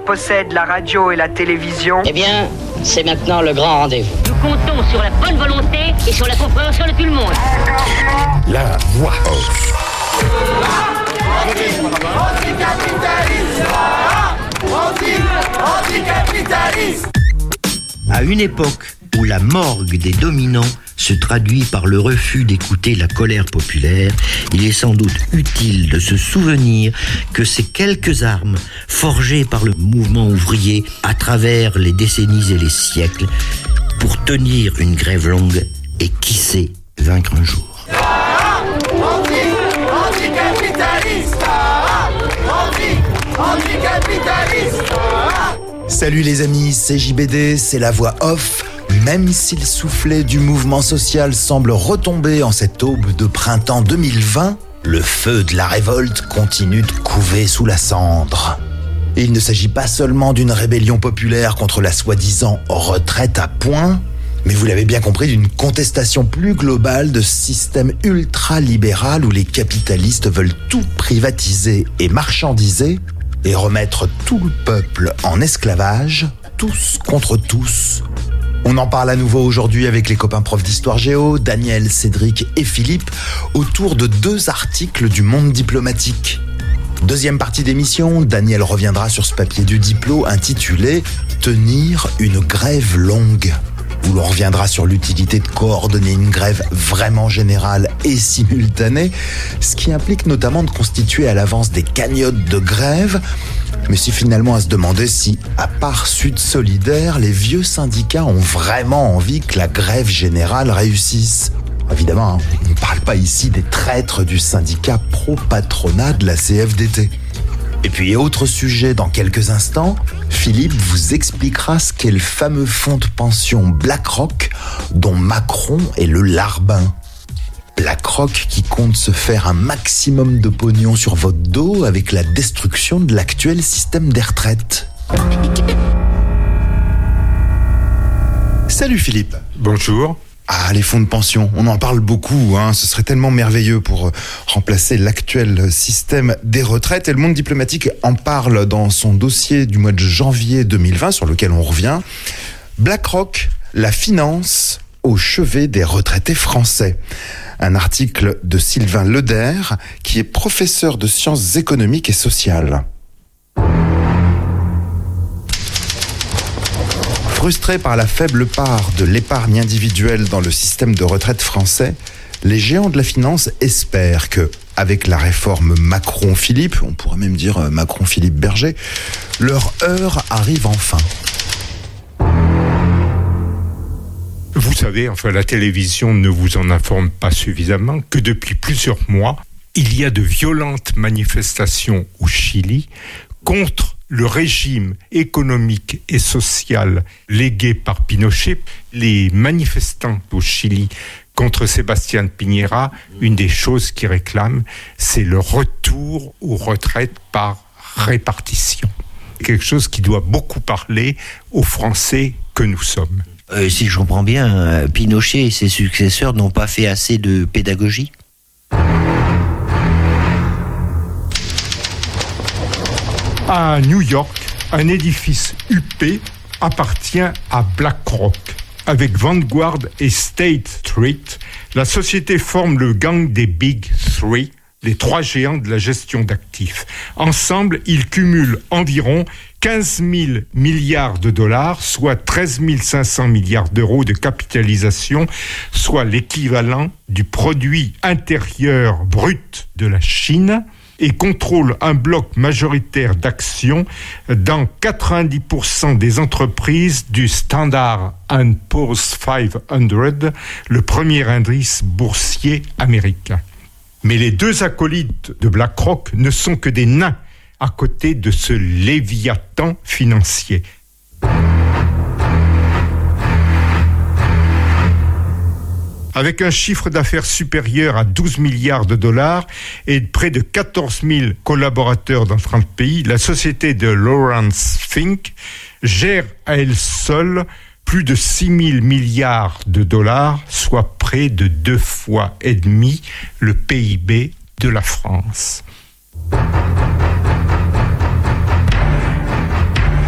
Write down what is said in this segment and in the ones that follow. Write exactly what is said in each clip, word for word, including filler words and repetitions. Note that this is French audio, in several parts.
possède la radio et la télévision. Eh bien, c'est maintenant le grand rendez-vous. Nous comptons sur la bonne volonté et sur la compréhension de tout le monde. La voix off. À une époque où la morgue des dominants se traduit par le refus d'écouter la colère populaire, il est sans doute utile de se souvenir que ces quelques armes, forgées par le mouvement ouvrier à travers les décennies et les siècles, pour tenir une grève longue et qui sait vaincre un jour. Salut les amis, c'est J B D, c'est la voix off. Même si le soufflet du mouvement social semble retomber en cette aube de printemps deux mille vingt, le feu de la révolte continue de couver sous la cendre. Et il ne s'agit pas seulement d'une rébellion populaire contre la soi-disant retraite à points, mais vous l'avez bien compris, d'une contestation plus globale de ce système ultra-libéral où les capitalistes veulent tout privatiser et marchandiser et remettre tout le peuple en esclavage, tous contre tous. On en parle à nouveau aujourd'hui avec les copains profs d'histoire géo, Daniel, Cédric et Philippe, autour de deux articles du Monde diplomatique. Deuxième partie d'émission, Daniel reviendra sur ce papier du Diplo intitulé « Tenir une grève longue », où l'on reviendra sur l'utilité de coordonner une grève vraiment générale et simultanée, ce qui implique notamment de constituer à l'avance des cagnottes de grève, mais c'est finalement à se demander si, à part Sud Solidaire, les vieux syndicats ont vraiment envie que la grève générale réussisse. Évidemment, on ne parle pas ici des traîtres du syndicat pro-patronat de la C F D T. Et puis, autre sujet dans quelques instants, Philippe vous expliquera ce qu'est le fameux fonds de pension BlackRock dont Macron est le larbin. BlackRock qui compte se faire un maximum de pognon sur votre dos avec la destruction de l'actuel système des retraites. Salut Philippe. Bonjour. Ah, les fonds de pension, on en parle beaucoup, hein. Ce serait tellement merveilleux pour remplacer l'actuel système des retraites. Et le Monde diplomatique en parle dans son dossier du mois de janvier deux mille vingt, sur lequel on revient. BlackRock, la finance au chevet des retraités français. Un article de Sylvain Leder, qui est professeur de sciences économiques et sociales. Frustrés par la faible part de l'épargne individuelle dans le système de retraite français, les géants de la finance espèrent que, avec la réforme Macron-Philippe, on pourrait même dire Macron-Philippe-Berger, leur heure arrive enfin. Vous savez, enfin, la télévision ne vous en informe pas suffisamment que depuis plusieurs mois, il y a de violentes manifestations au Chili contre le régime économique et social légué par Pinochet. Les manifestants au Chili contre Sébastien Piñera, une des choses qu'ils réclament, c'est le retour aux retraites par répartition. Quelque chose qui doit beaucoup parler aux Français que nous sommes. Euh, si je comprends bien, euh, Pinochet et ses successeurs n'ont pas fait assez de pédagogie ? À New York, un édifice huppé appartient à BlackRock. Avec Vanguard et State Street, la société forme le gang des Big Three, les trois géants de la gestion d'actifs. Ensemble, ils cumulent environ quinze mille milliards de dollars, soit treize mille cinq cents milliards d'euros de capitalisation, soit l'équivalent du produit intérieur brut de la Chine, et contrôle un bloc majoritaire d'actions dans quatre-vingt-dix pour cent des entreprises du Standard and Poor's cinq cents, le premier indice boursier américain. Mais les deux acolytes de BlackRock ne sont que des nains à côté de ce léviathan financier. Avec un chiffre d'affaires supérieur à douze milliards de dollars et près de quatorze mille collaborateurs dans trente pays, la société de Lawrence Fink gère à elle seule plus de six mille milliards de dollars, soit près de deux fois et demi le P I B de la France.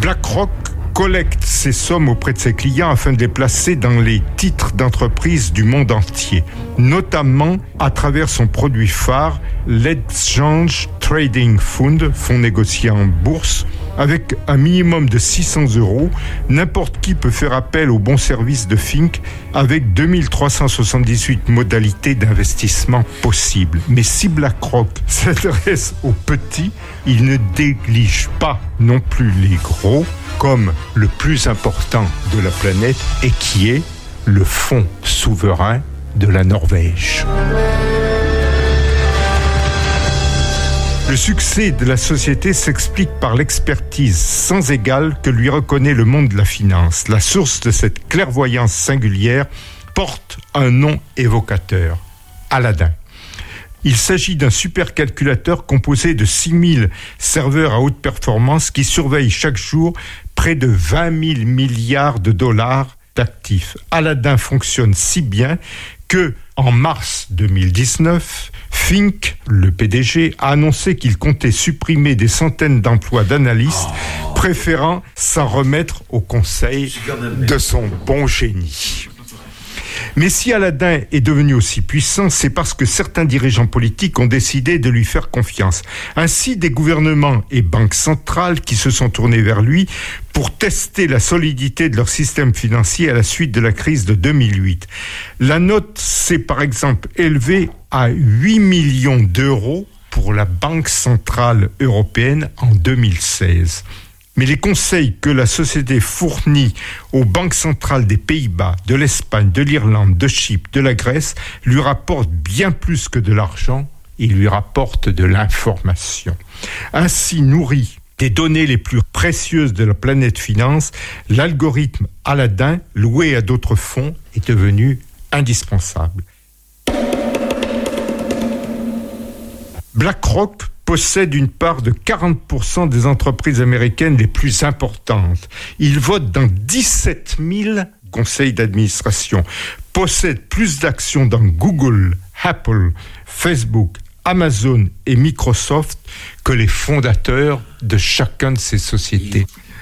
BlackRock collecte ces sommes auprès de ses clients afin de les placer dans les titres d'entreprises du monde entier, notamment à travers son produit phare, l'Exchange Trading Fund, fonds négocié en bourse. Avec un minimum de six cents euros, n'importe qui peut faire appel au bon service de Fink avec deux mille trois cent soixante-dix-huit modalités d'investissement possibles. Mais si BlackRock s'adresse aux petits, il ne néglige pas non plus les gros, comme le plus important de la planète et qui est le fonds souverain de la Norvège. Le succès de la société s'explique par l'expertise sans égale que lui reconnaît le monde de la finance. La source de cette clairvoyance singulière porte un nom évocateur, Aladdin. Il s'agit d'un supercalculateur composé de six mille serveurs à haute performance qui surveillent chaque jour près de vingt mille milliards de dollars d'actifs. Aladdin fonctionne si bien que, en mars deux mille dix-neuf, Fink, le P D G, a annoncé qu'il comptait supprimer des centaines d'emplois d'analystes, préférant s'en remettre au conseil de son bon génie. Mais si Aladdin est devenu aussi puissant, c'est parce que certains dirigeants politiques ont décidé de lui faire confiance. Ainsi, des gouvernements et banques centrales qui se sont tournés vers lui pour tester la solidité de leur système financier à la suite de la crise de deux mille huit. La note s'est par exemple élevée à huit millions d'euros pour la Banque centrale européenne en deux mille seize. Mais les conseils que la société fournit aux banques centrales des Pays-Bas, de l'Espagne, de l'Irlande, de Chypre, de la Grèce, lui rapportent bien plus que de l'argent, ils lui rapportent de l'information. Ainsi nourri des données les plus précieuses de la planète finance, l'algorithme Aladdin, loué à d'autres fonds, est devenu indispensable. BlackRock possède une part de quarante pour cent des entreprises américaines les plus importantes. Il vote dans dix-sept mille conseils d'administration, possède plus d'actions dans Google, Apple, Facebook, Amazon et Microsoft que les fondateurs de chacun de ces sociétés.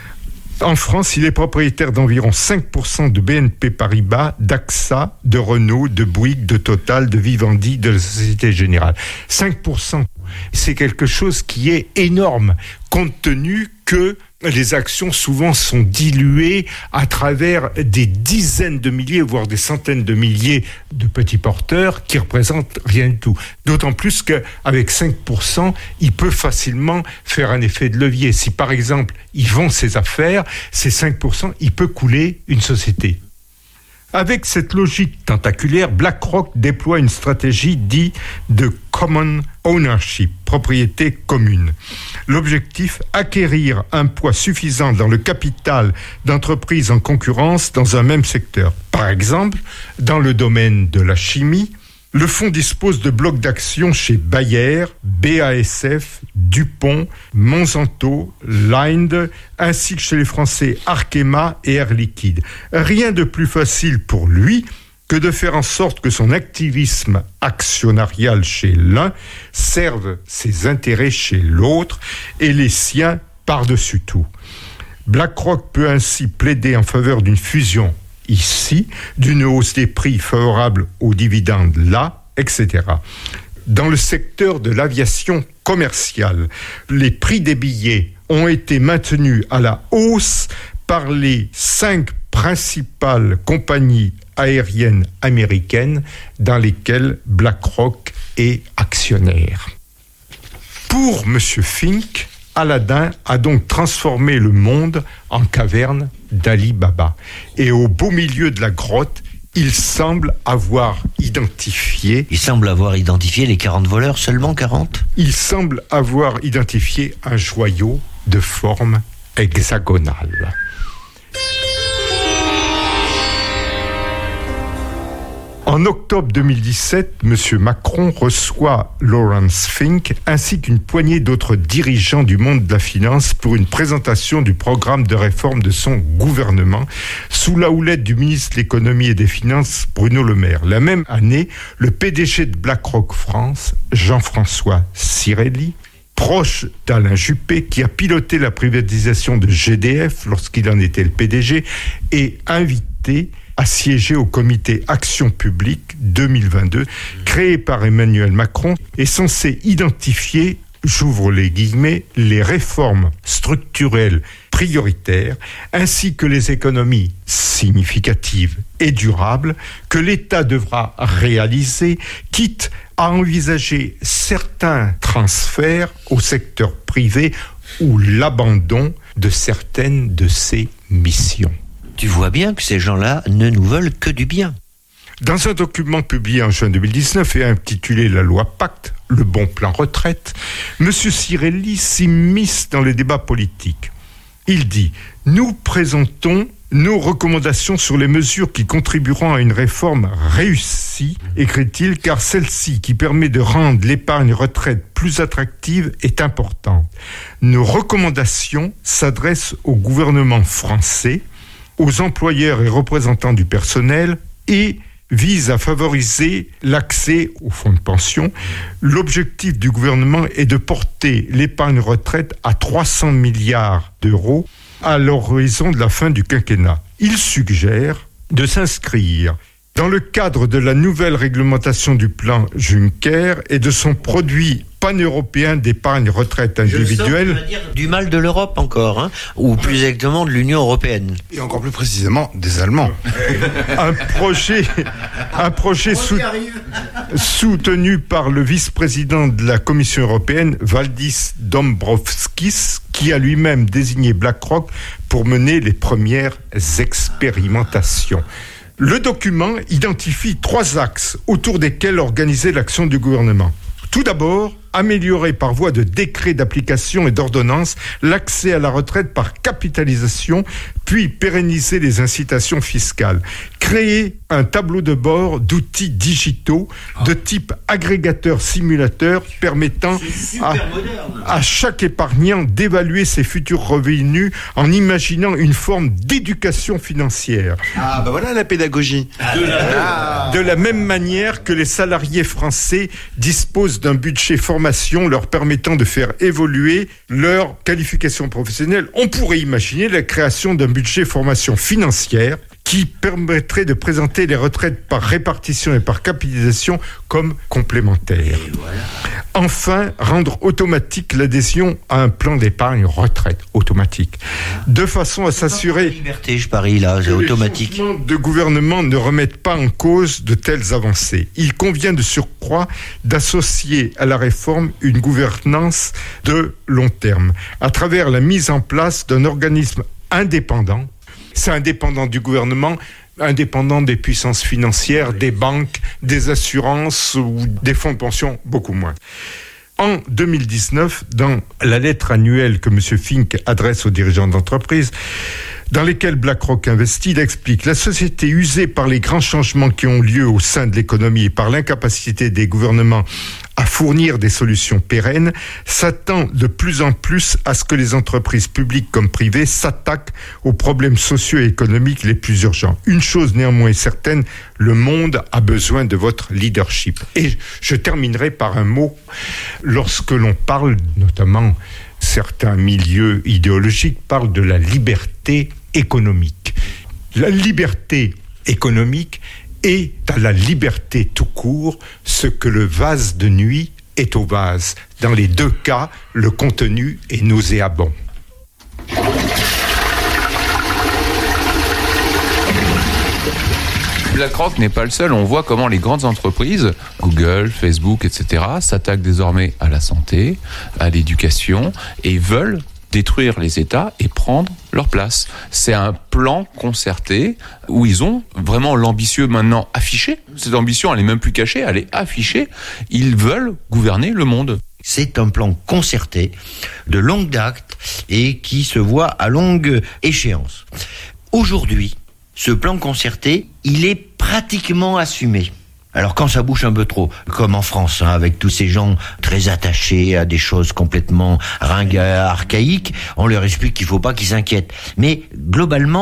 En France, il est propriétaire d'environ cinq pour cent de B N P Paribas, d'AXA, de Renault, de Bouygues, de Total, de Vivendi, de la Société Générale. cinq pour cent, c'est quelque chose qui est énorme, compte tenu que les actions souvent sont diluées à travers des dizaines de milliers, voire des centaines de milliers de petits porteurs qui représentent rien du tout. D'autant plus qu'avec cinq pour cent, il peut facilement faire un effet de levier. Si par exemple, il vend ses affaires, ces cinq pour cent, il peut couler une société. Avec cette logique tentaculaire, BlackRock déploie une stratégie dite de Common Ownership, propriété commune. L'objectif, acquérir un poids suffisant dans le capital d'entreprises en concurrence dans un même secteur. Par exemple, dans le domaine de la chimie, le fonds dispose de blocs d'actions chez Bayer, B A S F, DuPont, Monsanto, Linde, ainsi que chez les Français Arkema et Air Liquide. Rien de plus facile pour lui que de faire en sorte que son activisme actionnarial chez l'un serve ses intérêts chez l'autre et les siens par-dessus tout. BlackRock peut ainsi plaider en faveur d'une fusion ici, d'une hausse des prix favorable aux dividendes là, et cetera. Dans le secteur de l'aviation commerciale, les prix des billets ont été maintenus à la hausse par les cinq principales compagnies aériennes américaines dans lesquelles BlackRock est actionnaire. Pour M. Fink, Aladdin a donc transformé le monde en caverne d'Ali Baba. Et au beau milieu de la grotte, il semble avoir identifié... Il semble avoir identifié les quarante voleurs, seulement quarante ? Il semble avoir identifié un joyau de forme hexagonale. En octobre deux mille dix-sept, M. Macron reçoit Lawrence Fink ainsi qu'une poignée d'autres dirigeants du monde de la finance pour une présentation du programme de réforme de son gouvernement sous la houlette du ministre de l'économie et des finances Bruno Le Maire. La même année, le P D G de BlackRock France, Jean-François Cirelli, proche d'Alain Juppé, qui a piloté la privatisation de G D F lorsqu'il en était le P D G, et invité à siéger au comité Action publique deux mille vingt-deux, créé par Emmanuel Macron, est censé identifier, j'ouvre les guillemets, les réformes structurelles prioritaires, ainsi que les économies significatives et durables que l'État devra réaliser, quitte à envisager certains transferts au secteur privé ou l'abandon de certaines de ses missions. Tu vois bien que ces gens-là ne nous veulent que du bien. Dans un document publié en juin deux mille dix-neuf et intitulé « La loi Pacte, le bon plan retraite », M. Cirelli s'immisce dans les débats politiques. Il dit « Nous présentons nos recommandations sur les mesures qui contribueront à une réforme réussie, écrit-il, car celle-ci qui permet de rendre l'épargne retraite plus attractive est importante. Nos recommandations s'adressent au gouvernement français, aux employeurs et représentants du personnel et vise à favoriser l'accès aux fonds de pension. L'objectif du gouvernement est de porter l'épargne retraite à trois cents milliards d'euros à l'horizon de la fin du quinquennat. Il suggère de s'inscrire dans le cadre de la nouvelle réglementation du plan Juncker et de son produit pan-européen d'épargne retraite individuelle. Je sens, du mal de l'Europe encore, hein, ou plus exactement de l'Union européenne. Et encore plus précisément des Allemands. un projet, un projet sou- soutenu par le vice-président de la Commission européenne, Valdis Dombrovskis, qui a lui-même désigné BlackRock pour mener les premières expérimentations. Le document identifie trois axes autour desquels organiser l'action du gouvernement. Tout d'abord, améliorer par voie de décret d'application et d'ordonnance l'accès à la retraite par capitalisation, puis pérenniser les incitations fiscales. Créer un tableau de bord d'outils digitaux de type agrégateur-simulateur permettant à, à chaque épargnant d'évaluer ses futurs revenus en imaginant une forme d'éducation financière. Ah, ben voilà la pédagogie. De la, ah. de la même manière que les salariés français disposent d'un budget formation leur permettant de faire évoluer leur qualification professionnelle, on pourrait imaginer la création d'un budget formation financière qui permettrait de présenter les retraites par répartition et par capitalisation comme complémentaires. Voilà. Enfin, rendre automatique l'adhésion à un plan d'épargne retraite automatique, de façon à s'assurer liberté, je parie là, c'est automatique. Que les changements de gouvernement ne remettent pas en cause de telles avancées. Il convient de surcroît d'associer à la réforme une gouvernance de long terme, à travers la mise en place d'un organisme indépendant. C'est indépendant du gouvernement, indépendant des puissances financières, des banques, des assurances ou des fonds de pension, beaucoup moins. En deux mille dix-neuf, dans la lettre annuelle que M. Fink adresse aux dirigeants d'entreprise, dans lesquels BlackRock investit, il explique « La société usée par les grands changements qui ont lieu au sein de l'économie et par l'incapacité des gouvernements à fournir des solutions pérennes, s'attend de plus en plus à ce que les entreprises publiques comme privées s'attaquent aux problèmes socio-économiques les plus urgents. Une chose néanmoins est certaine, le monde a besoin de votre leadership. » Et je terminerai par un mot. Lorsque l'on parle, notamment certains milieux idéologiques parlent de la liberté économique. La liberté économique est à la liberté tout court ce que le vase de nuit est au vase. Dans les deux cas, le contenu est nauséabond. BlackRock n'est pas le seul. On voit comment les grandes entreprises, Google, Facebook, et cetera, s'attaquent désormais à la santé, à l'éducation et veulent détruire les États et prendre leur place. C'est un plan concerté où ils ont vraiment l'ambitieux maintenant affiché. Cette ambition, elle est même plus cachée, elle est affichée. Ils veulent gouverner le monde. C'est un plan concerté, de longue date et qui se voit à longue échéance. Aujourd'hui, ce plan concerté, il est pratiquement assumé. Alors quand ça bouge un peu trop, comme en France, hein, avec tous ces gens très attachés à des choses complètement ringards, archaïques, on leur explique qu'il ne faut pas qu'ils s'inquiètent. Mais globalement,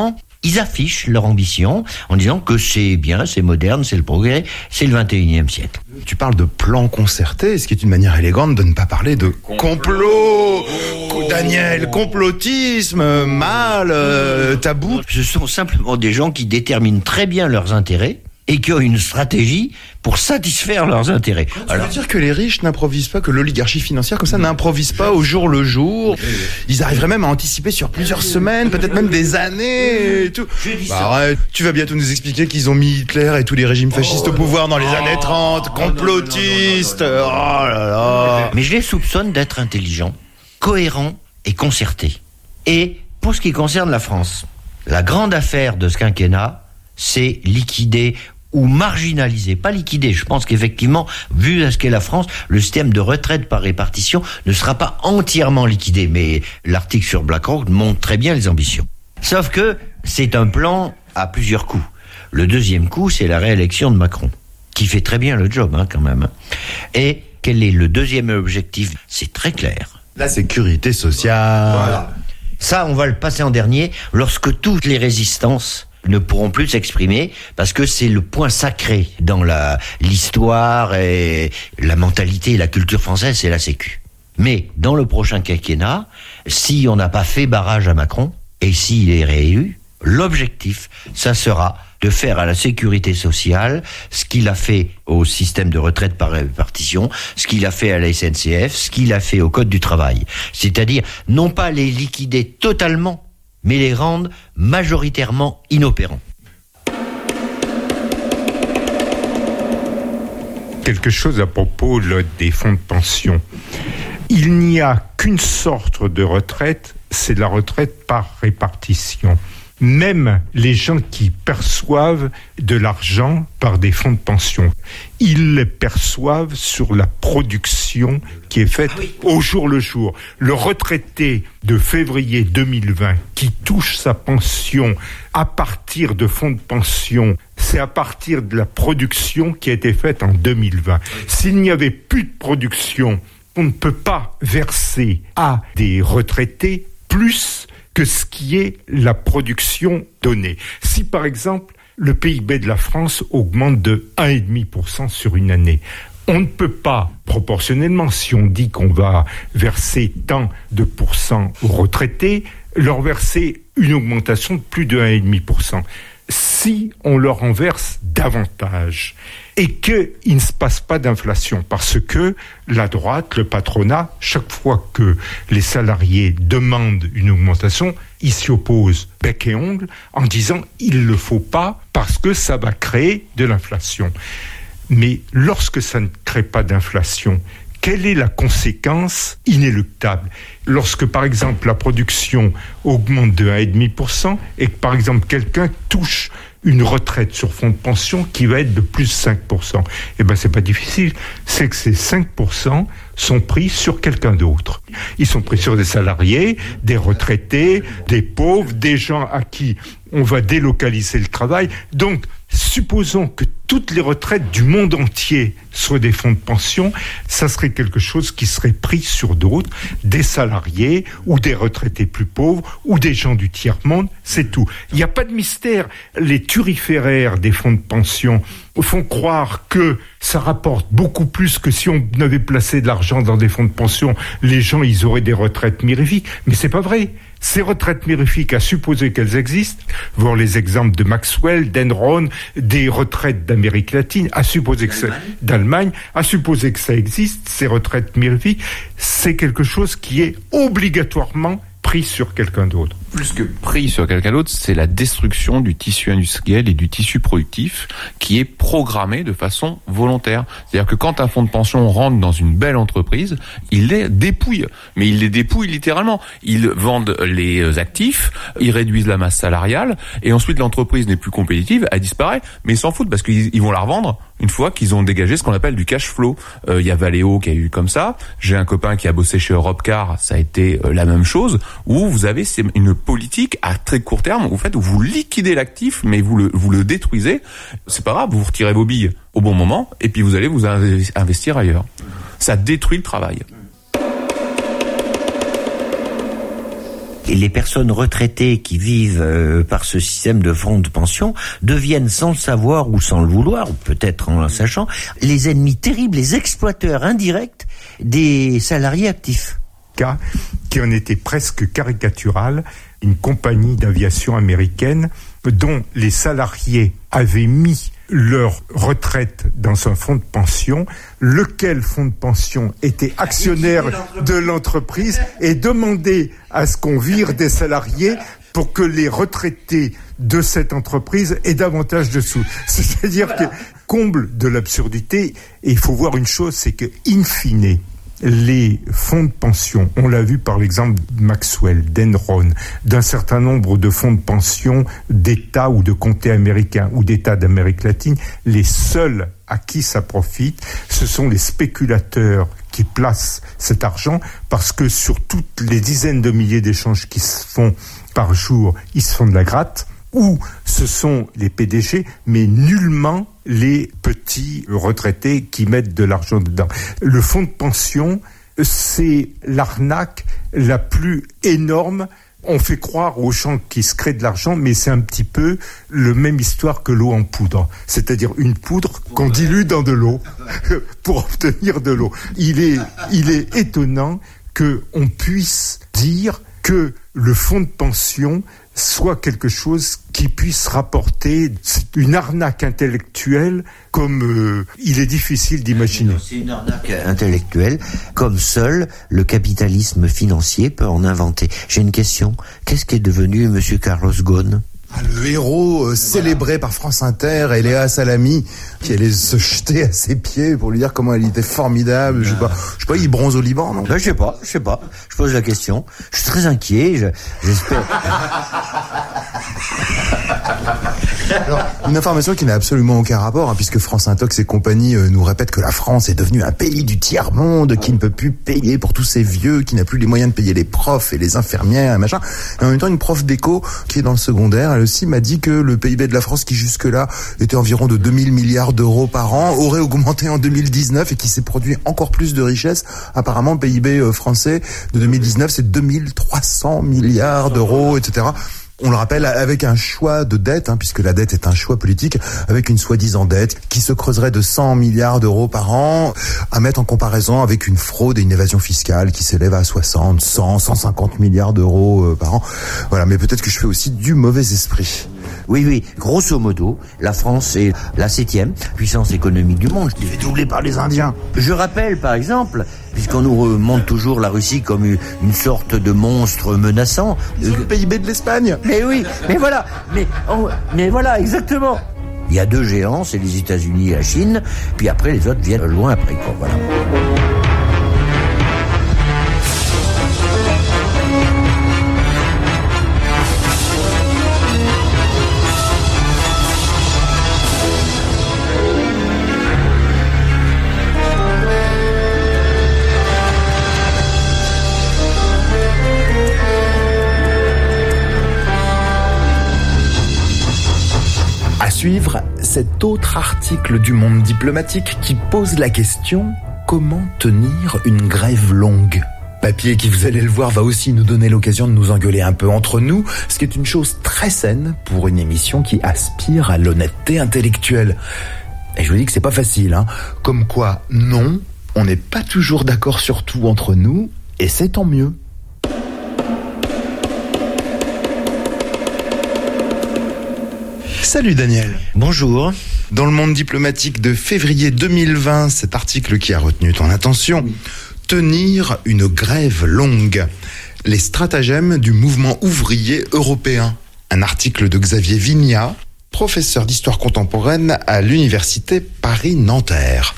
ils affichent leur ambition en disant que c'est bien, c'est moderne, c'est le progrès, c'est le vingt et unième siècle. Tu parles de plan concerté, ce qui est une manière élégante de ne pas parler de complot. Daniel, complotisme, mal, euh, tabou. Ce sont simplement des gens qui déterminent très bien leurs intérêts et qui ont une stratégie pour satisfaire leurs intérêts. Ça veut dire que les riches n'improvisent pas, que l'oligarchie financière comme ça n'improvise pas au jour le jour. Ils arriveraient même à anticiper sur plusieurs semaines, peut-être même des années et tout. Bah arrête, tu vas bientôt nous expliquer qu'ils ont mis Hitler et tous les régimes fascistes au pouvoir dans les années trente, complotistes. Oh là là. Mais je les soupçonne d'être intelligents, cohérents et concertés. Et pour ce qui concerne la France, la grande affaire de ce quinquennat, c'est liquider ou marginaliser, pas liquider. Je pense qu'effectivement, vu ce qu'est la France, le système de retraite par répartition ne sera pas entièrement liquidé. Mais l'article sur BlackRock montre très bien les ambitions. Sauf que c'est un plan à plusieurs coups. Le deuxième coup, c'est la réélection de Macron, qui fait très bien le job, hein, quand même. Et quel est le deuxième objectif ? C'est très clair. La sécurité sociale. Voilà. Ça, on va le passer en dernier lorsque toutes les résistances ne pourront plus s'exprimer, parce que c'est le point sacré dans la l'histoire et la mentalité et la culture française, c'est la sécu. Mais dans le prochain quinquennat, si on n'a pas fait barrage à Macron, et s'il est réélu, l'objectif, ça sera de faire à la sécurité sociale ce qu'il a fait au système de retraite par répartition, ce qu'il a fait à la S N C F, ce qu'il a fait au Code du travail. C'est-à-dire, non pas les liquider totalement, mais les rendre majoritairement inopérants. Quelque chose à propos là, des fonds de pension. Il n'y a qu'une sorte de retraite, c'est la retraite par répartition. Même les gens qui perçoivent de l'argent par des fonds de pension, ils le perçoivent sur la production qui est faite au jour le jour. Le retraité de février deux mille vingt qui touche sa pension à partir de fonds de pension, c'est à partir de la production qui a été faite en deux mille vingt. S'il n'y avait plus de production, on ne peut pas verser à des retraités plus que ce qui est la production donnée. Si par exemple le P I B de la France augmente de un virgule cinq pour cent sur une année, on ne peut pas, proportionnellement, si on dit qu'on va verser tant de pourcents aux retraités, leur verser une augmentation de plus de un virgule cinq pour cent. Si on leur en verse davantage et qu'il ne se passe pas d'inflation, parce que la droite, le patronat, chaque fois que les salariés demandent une augmentation, ils s'y opposent bec et ongle en disant il ne le faut pas parce que ça va créer de l'inflation. Mais lorsque ça ne crée pas d'inflation, quelle est la conséquence inéluctable ? Lorsque, par exemple, la production augmente de un virgule cinq pour cent et que, par exemple, quelqu'un touche une retraite sur fonds de pension qui va être de plus cinq pour cent, eh ben, c'est pas difficile. C'est que ces cinq pour cent sont pris sur quelqu'un d'autre. Ils sont pris sur des salariés, des retraités, des pauvres, des gens à qui on va délocaliser le travail. Donc, supposons que toutes les retraites du monde entier soient des fonds de pension, ça serait quelque chose qui serait pris sur d'autres, des salariés ou des retraités plus pauvres ou des gens du tiers-monde, c'est tout. Il n'y a pas de mystère. Les turiféraires des fonds de pension font croire que ça rapporte beaucoup plus que si on avait placé de l'argent dans des fonds de pension, les gens, ils auraient des retraites mirifiques. Mais c'est pas vrai. Ces retraites mirifiques, à supposer qu'elles existent, voir les exemples de Maxwell, d'Enron, des retraites d'Amérique latine, à supposer que ça, d'Allemagne, à supposer que ça existe, ces retraites mirifiques, c'est quelque chose qui est obligatoirement pris sur quelqu'un d'autre. Plus que pris sur quelqu'un d'autre, c'est la destruction du tissu industriel et du tissu productif qui est programmé de façon volontaire. C'est-à-dire que quand un fonds de pension rentre dans une belle entreprise, il les dépouille. Mais il les dépouille littéralement. Ils vendent les actifs, ils réduisent la masse salariale, et ensuite l'entreprise n'est plus compétitive, elle disparaît. Mais ils s'en foutent parce qu'ils ils vont la revendre une fois qu'ils ont dégagé ce qu'on appelle du cash flow. Il euh, y a Valeo qui a eu comme ça. J'ai un copain qui a bossé chez Europcar, ça a été euh, la même chose, où vous avez une politique à très court terme, où, en fait, où vous liquidez l'actif, mais vous le, vous le détruisez. C'est pas grave, vous retirez vos billes au bon moment, et puis vous allez vous investir ailleurs. Ça détruit le travail. Et les personnes retraitées qui vivent euh, par ce système de fonds de pension deviennent, sans le savoir ou sans le vouloir, ou peut-être en le sachant, les ennemis terribles, les exploiteurs indirects des salariés actifs. Cas qui en était presque caricatural, une compagnie d'aviation américaine dont les salariés avaient mis leur retraite dans un fonds de pension, lequel fonds de pension était actionnaire de l'entreprise et demandait à ce qu'on vire des salariés pour que les retraités de cette entreprise aient davantage de sous. C'est-à-dire que, comble de l'absurdité, et il faut voir une chose, c'est que, in fine, les fonds de pension, on l'a vu par l'exemple de Maxwell, d'Enron, d'un certain nombre de fonds de pension d'États ou de comtés américains ou d'États d'Amérique latine, les seuls à qui ça profite, ce sont les spéculateurs qui placent cet argent, parce que sur toutes les dizaines de milliers d'échanges qui se font par jour, ils se font de la gratte, ou ce sont les P D G, mais nullement les petits retraités qui mettent de l'argent dedans. Le fonds de pension, c'est l'arnaque la plus énorme. On fait croire aux gens qui se créent de l'argent, mais c'est un petit peu le même histoire que l'eau en poudre. C'est-à-dire une poudre qu'on dilue dans de l'eau pour obtenir de l'eau. Il est, il est étonnant qu'on puisse dire que le fonds de pension soit quelque chose qui puisse rapporter une arnaque intellectuelle comme euh, il est difficile d'imaginer. C'est une arnaque intellectuelle comme seul le capitalisme financier peut en inventer. J'ai une question. Qu'est-ce qu'est devenu Monsieur Carlos Ghosn ? Ah, le héros euh, célébré par France Inter et Léa Salami qui allait se jeter à ses pieds pour lui dire comment elle était formidable. Je sais pas, je sais pas, il bronze au Liban, non ? Ben, je sais pas, je sais pas. Je pose la question. Je suis très inquiet. Je, j'espère. Alors, une information qui n'a absolument aucun rapport, hein, puisque France Intox et compagnie euh, nous répètent que la France est devenue un pays du tiers-monde qui ne peut plus payer pour tous ces vieux, qui n'a plus les moyens de payer les profs et les infirmières, machin. Et en même temps, une prof d'éco qui est dans le secondaire, elle aussi m'a dit que le P I B de la France, qui jusque-là était environ de deux mille milliards d'euros par an, aurait augmenté en deux mille dix-neuf et qui s'est produit encore plus de richesses. Apparemment, le P I B français de deux mille dix-neuf, c'est deux mille trois cents milliards d'euros, et cetera. On le rappelle, avec un choix de dette, hein, puisque la dette est un choix politique, avec une soi-disant dette qui se creuserait de cent milliards d'euros par an, à mettre en comparaison avec une fraude et une évasion fiscale qui s'élève à soixante, cent, cent cinquante milliards d'euros par an. Voilà, mais peut-être que je fais aussi du mauvais esprit. Oui, oui. Grosso modo, la France est la septième puissance économique du monde. Il est doublé par les Indiens. Je rappelle, par exemple, puisqu'on nous remonte toujours la Russie comme une sorte de monstre menaçant. Sur le P I B de l'Espagne. Mais oui, mais voilà, mais, oh, mais voilà, exactement. Il y a deux géants, c'est les États-Unis et la Chine, puis après les autres viennent loin après, quoi, voilà. Suivre cet autre article du Monde diplomatique qui pose la question: comment tenir une grève longue ? Papier qui, vous allez le voir, va aussi nous donner l'occasion de nous engueuler un peu entre nous, ce qui est une chose très saine pour une émission qui aspire à l'honnêteté intellectuelle. Et je vous dis que c'est pas facile, hein. Comme quoi, non, on n'est pas toujours d'accord sur tout entre nous, et c'est tant mieux. Salut Daniel. Bonjour. Dans le Monde diplomatique de février deux mille vingt, cet article qui a retenu ton attention: tenir une grève longue. Les stratagèmes du mouvement ouvrier européen. Un article de Xavier Vignat, professeur d'histoire contemporaine à l'université Paris-Nanterre.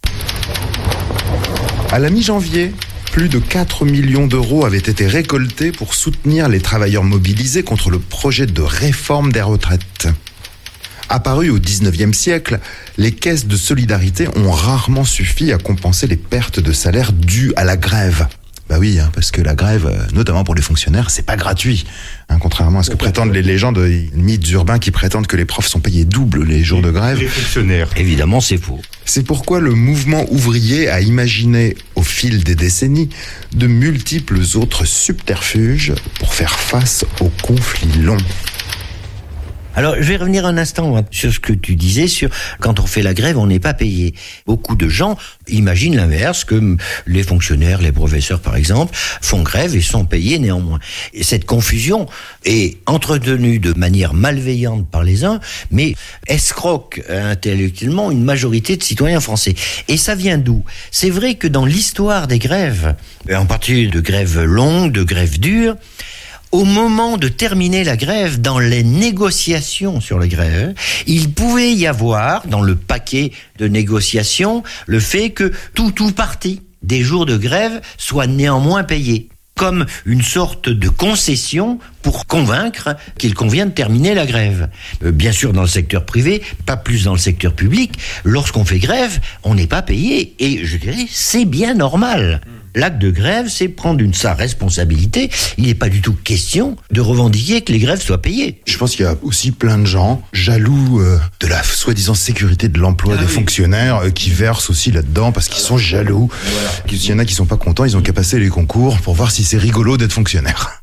À la mi-janvier, plus de quatre millions d'euros avaient été récoltés pour soutenir les travailleurs mobilisés contre le projet de réforme des retraites. Apparus au dix-neuvième siècle, les caisses de solidarité ont rarement suffi à compenser les pertes de salaire dues à la grève. Bah oui, hein, parce que la grève, euh, notamment pour les fonctionnaires, c'est pas gratuit. Hein, contrairement à ce que prétendent les légendes, les mythes urbains qui prétendent que les profs sont payés double les jours de grève. Les fonctionnaires. Évidemment, c'est faux. C'est pourquoi le mouvement ouvrier a imaginé, au fil des décennies, de multiples autres subterfuges pour faire face aux conflits longs. Alors, je vais revenir un instant sur ce que tu disais sur quand on fait la grève, on n'est pas payé. Beaucoup de gens imaginent l'inverse, que les fonctionnaires, les professeurs par exemple, font grève et sont payés néanmoins. Et cette confusion est entretenue de manière malveillante par les uns, mais escroque intellectuellement une majorité de citoyens français. Et ça vient d'où ? C'est vrai que dans l'histoire des grèves, en particulier de grèves longues, de grèves dures, au moment de terminer la grève, dans les négociations sur la grève, il pouvait y avoir, dans le paquet de négociations, le fait que tout ou partie des jours de grève soient néanmoins payés, comme une sorte de concession pour convaincre qu'il convient de terminer la grève. Euh, bien sûr, dans le secteur privé, pas plus dans le secteur public, lorsqu'on fait grève, on n'est pas payé, et je dirais, c'est bien normal. L'acte de grève, c'est prendre une sa responsabilité. Il n'est pas du tout question de revendiquer que les grèves soient payées. Je pense qu'il y a aussi plein de gens jaloux euh, de la soi-disant sécurité de l'emploi ah des oui. fonctionnaires euh, qui versent aussi là-dedans parce qu'ils sont jaloux. Voilà. Il y en a qui sont pas contents, ils ont qu'à passer les concours pour voir si c'est rigolo d'être fonctionnaire.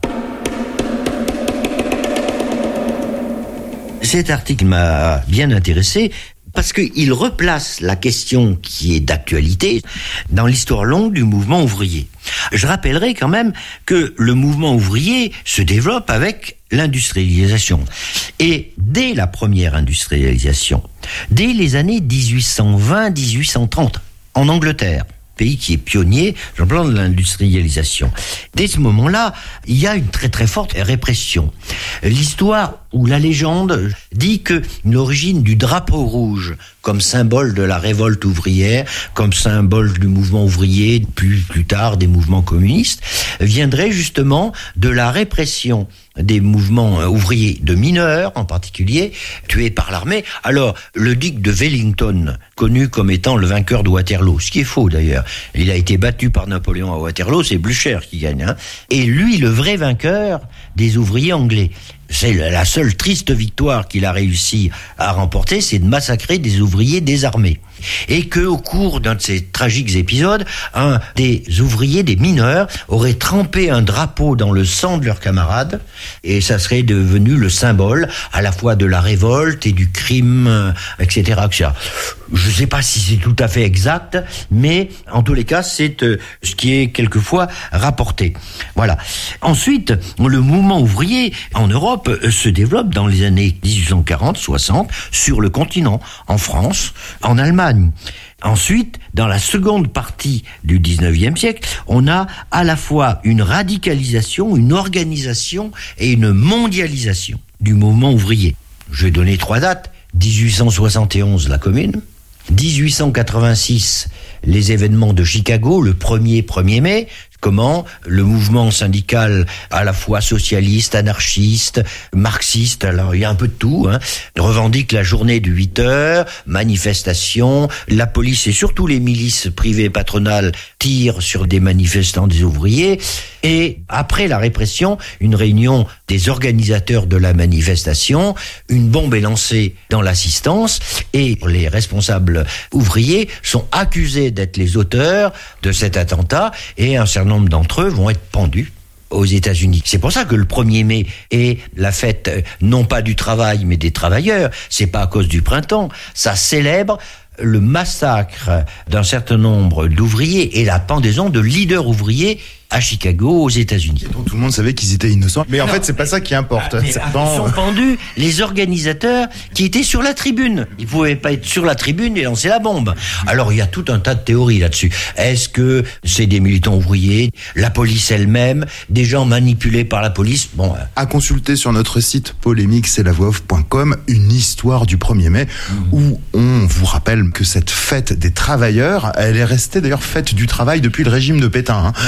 Cet article m'a bien intéressé parce qu'il replace la question qui est d'actualité dans l'histoire longue du mouvement ouvrier. Je rappellerai quand même que le mouvement ouvrier se développe avec l'industrialisation. Et dès la première industrialisation, dès les années dix-huit cent vingt à dix-huit cent trente, en Angleterre, pays qui est pionnier sur le plan de l'industrialisation. Dès ce moment-là, il y a une très très forte répression. L'histoire ou la légende dit que l'origine du drapeau rouge comme symbole de la révolte ouvrière, comme symbole du mouvement ouvrier, plus, plus tard des mouvements communistes, viendrait justement de la répression des mouvements ouvriers de mineurs, en particulier, tués par l'armée. Alors, le duc de Wellington, connu comme étant le vainqueur de Waterloo, ce qui est faux d'ailleurs, il a été battu par Napoléon à Waterloo, c'est Blücher qui gagne, hein. Et lui, le vrai vainqueur des ouvriers anglais. C'est la seule triste victoire qu'il a réussi à remporter, c'est de massacrer des ouvriers désarmés. Et que, au cours d'un de ces tragiques épisodes, un des ouvriers, des mineurs, aurait trempé un drapeau dans le sang de leurs camarades, et ça serait devenu le symbole à la fois de la révolte et du crime, et cetera, et cetera. Je ne sais pas si c'est tout à fait exact, mais en tous les cas, c'est euh, ce qui est quelquefois rapporté. Voilà. Ensuite, le mouvement ouvrier en Europe euh, se développe dans les années dix-huit cent quarante soixante sur le continent, en France, en Allemagne. Ensuite, dans la seconde partie du dix-neuvième siècle, on a à la fois une radicalisation, une organisation et une mondialisation du mouvement ouvrier. Je vais donner trois dates. dix-huit cent soixante et onze, la Commune. dix-huit cent quatre-vingt-six, les événements de Chicago, le premier premier mai. Comment le mouvement syndical, à la fois socialiste, anarchiste, marxiste, alors il y a un peu de tout, hein, revendique la journée de huit heures, manifestation, la police et surtout les milices privées patronales tirent sur des manifestants, des ouvriers, et après la répression, une réunion des organisateurs de la manifestation, une bombe est lancée dans l'assistance, et les responsables ouvriers sont accusés d'être les auteurs de cet attentat, et un certain nombre d'entre eux vont être pendus aux États-Unis. C'est pour ça que le premier mai est la fête non pas du travail mais des travailleurs. C'est pas à cause du printemps. Ça célèbre le massacre d'un certain nombre d'ouvriers et la pendaison de leaders ouvriers à Chicago, aux États-Unis. Et donc tout le monde savait qu'ils étaient innocents. Mais en non, fait, c'est pas ça qui importe. Ah, ils sont pendus les organisateurs qui étaient sur la tribune. Ils pouvaient pas être sur la tribune et lancer la bombe. Alors il y a tout un tas de théories là-dessus. Est-ce que c'est des militants ouvriers, la police elle-même, des gens manipulés par la police? Bon. À consulter sur notre site polémique c'est la voix off point com une histoire du premier mai mmh. où on vous rappelle que cette fête des travailleurs, elle est restée d'ailleurs fête du travail depuis le régime de Pétain. Hein. Avant,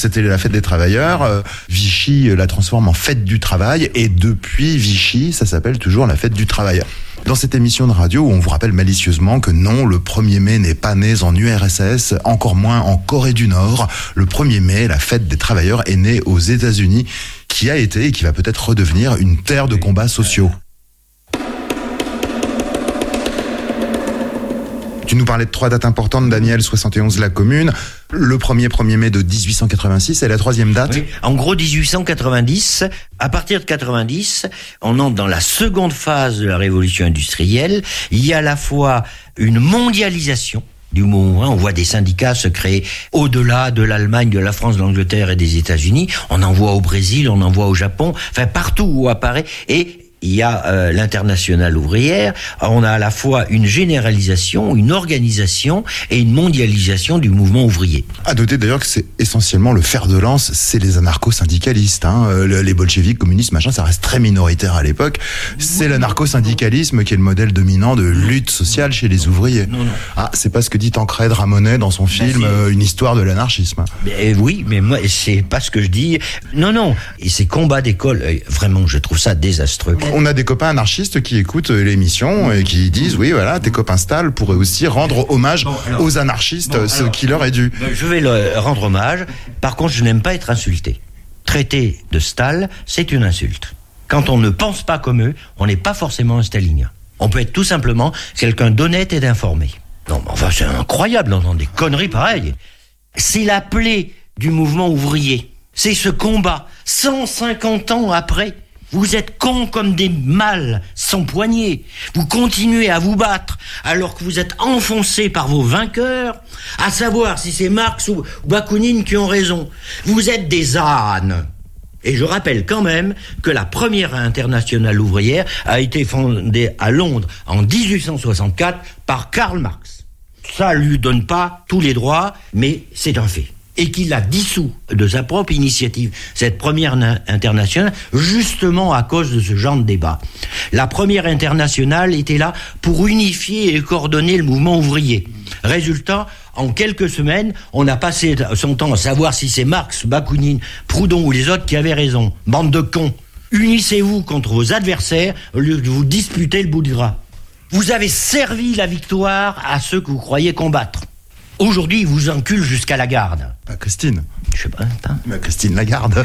c'était la fête des travailleurs. Euh, Vichy la transforme en fête du travail et depuis Vichy, ça s'appelle toujours la fête du travailleur. Dans cette émission de radio où on vous rappelle malicieusement que non, le premier mai n'est pas né en U R S S, encore moins en Corée du Nord. Le premier mai, la fête des travailleurs, est née aux États-Unis, qui a été et qui va peut-être redevenir une terre de combats sociaux. Tu nous parlais de trois dates importantes, Daniel, soixante et onze, la Commune, le premier premier mai de dix-huit cent quatre-vingt-six et la troisième date. Oui. En gros, dix-huit cent quatre-vingt-dix, à partir de quatre-vingt-dix, on entre dans la seconde phase de la révolution industrielle. Il y a à la fois une mondialisation du mouvement, on voit des syndicats se créer au-delà de l'Allemagne, de la France, de l'Angleterre et des États-Unis. On en voit au Brésil, on en voit au Japon, enfin partout où apparaît. Et il y a euh, l'internationale ouvrière, on a à la fois une généralisation, une organisation et une mondialisation du mouvement ouvrier. À noter d'ailleurs que c'est essentiellement le fer de lance, c'est les anarcho-syndicalistes. Hein. Euh, les bolcheviks, communistes, machin, ça reste très minoritaire à l'époque. C'est l'anarcho-syndicalisme qui est le modèle dominant de lutte sociale chez les ouvriers. Non, non. Ah, c'est pas ce que dit Tancred Ramonet dans son film bah, euh, Une histoire de l'anarchisme. Mais, oui, mais moi, c'est pas ce que je dis. Non, non. Et ces combats d'école, euh, vraiment, je trouve ça désastreux. On a des copains anarchistes qui écoutent l'émission et qui disent oui voilà, tes copains Stahl pourraient aussi rendre hommage bon, alors, aux anarchistes, bon, ce alors, qui leur est dû. Je vais leur rendre hommage. Par contre, je n'aime pas être insulté. Traiter de Stahl, c'est une insulte. Quand on ne pense pas comme eux, on n'est pas forcément un stalinien. On peut être tout simplement quelqu'un d'honnête et d'informé. Non, mais enfin, c'est incroyable d'entendre des conneries pareilles. C'est la plaie du mouvement ouvrier. C'est ce combat, cent cinquante ans après. Vous êtes cons comme des mâles sans poignée. Vous continuez à vous battre alors que vous êtes enfoncés par vos vainqueurs, à savoir si c'est Marx ou Bakounine qui ont raison. Vous êtes des ânes. Et je rappelle quand même que la première internationale ouvrière a été fondée à Londres en dix-huit cent soixante-quatre par Karl Marx. Ça lui donne pas tous les droits, mais c'est un fait. Et qu'il a dissous de sa propre initiative cette première internationale, justement à cause de ce genre de débat. La première internationale était là pour unifier et coordonner le mouvement ouvrier. Résultat, en quelques semaines, on a passé son temps à savoir si c'est Marx, Bakounine, Proudhon ou les autres qui avaient raison. Bande de cons. Unissez-vous contre vos adversaires au lieu de vous disputer le bout du gras. Vous avez servi la victoire à ceux que vous croyez combattre. Aujourd'hui, ils vous enculent jusqu'à la garde. Bah, Christine. Je sais pas, attends. Bah, Christine Lagarde.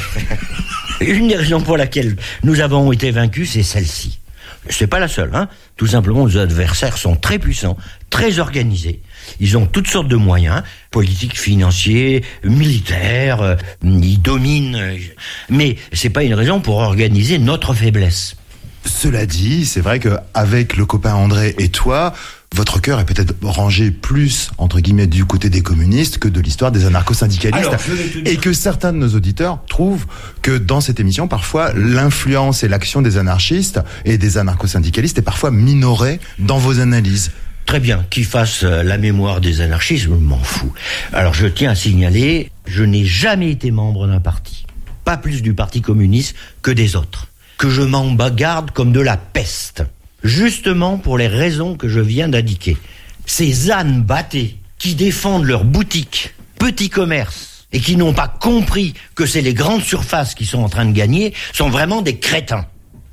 Une des raisons pour laquelle nous avons été vaincus, c'est celle-ci. C'est pas la seule, hein. Tout simplement, nos adversaires sont très puissants, très organisés. Ils ont toutes sortes de moyens, politiques, financiers, militaires, euh, ils dominent. Euh, mais c'est pas une raison pour organiser notre faiblesse. Cela dit, c'est vrai qu'avec le copain André et toi, votre cœur est peut-être rangé plus, entre guillemets, du côté des communistes que de l'histoire des anarcho-syndicalistes. Alors, et que certains de nos auditeurs trouvent que dans cette émission, parfois, l'influence et l'action des anarchistes et des anarcho-syndicalistes est parfois minorée dans vos analyses. Très bien, qu'ils fassent la mémoire des anarchistes, je m'en fous. Alors je tiens à signaler, je n'ai jamais été membre d'un parti. Pas plus du Parti communiste que des autres. Que je m'en garde comme de la peste. Justement pour les raisons que je viens d'indiquer. Ces ânes battés qui défendent leurs boutiques, petits commerces, et qui n'ont pas compris que c'est les grandes surfaces qui sont en train de gagner, sont vraiment des crétins.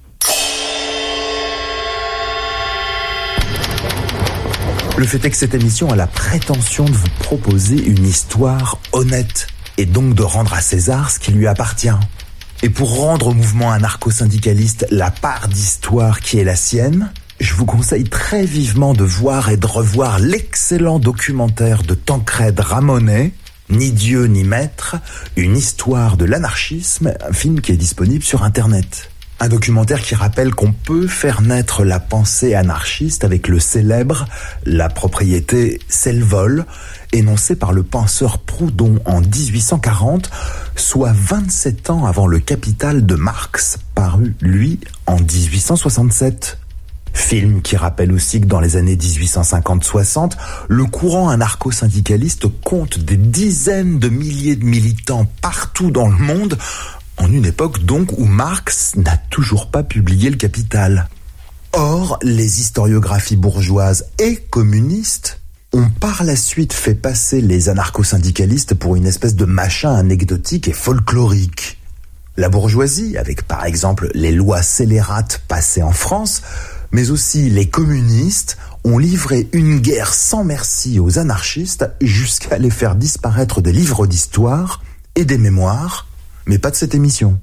Le fait est que cette émission a la prétention de vous proposer une histoire honnête, et donc de rendre à César ce qui lui appartient. Et pour rendre au mouvement anarcho-syndicaliste la part d'histoire qui est la sienne, je vous conseille très vivement de voir et de revoir l'excellent documentaire de Tancred Ramonet, Ni Dieu ni Maître, une histoire de l'anarchisme, un film qui est disponible sur Internet. Un documentaire qui rappelle qu'on peut faire naître la pensée anarchiste avec le célèbre « La propriété, c'est le vol », énoncé par le penseur Proudhon en dix-huit cent quarante, soit vingt-sept ans avant le Capital de Marx, paru, lui, en dix-huit cent soixante-sept. Film qui rappelle aussi que dans les années dix-huit cent cinquante soixante, le courant anarcho-syndicaliste compte des dizaines de milliers de militants partout dans le monde, en une époque donc où Marx n'a toujours pas publié le Capital. Or, les historiographies bourgeoises et communistes ont par la suite fait passer les anarcho-syndicalistes pour une espèce de machin anecdotique et folklorique. La bourgeoisie, avec par exemple les lois scélérates passées en France, mais aussi les communistes, ont livré une guerre sans merci aux anarchistes jusqu'à les faire disparaître des livres d'histoire et des mémoires, mais pas de cette émission.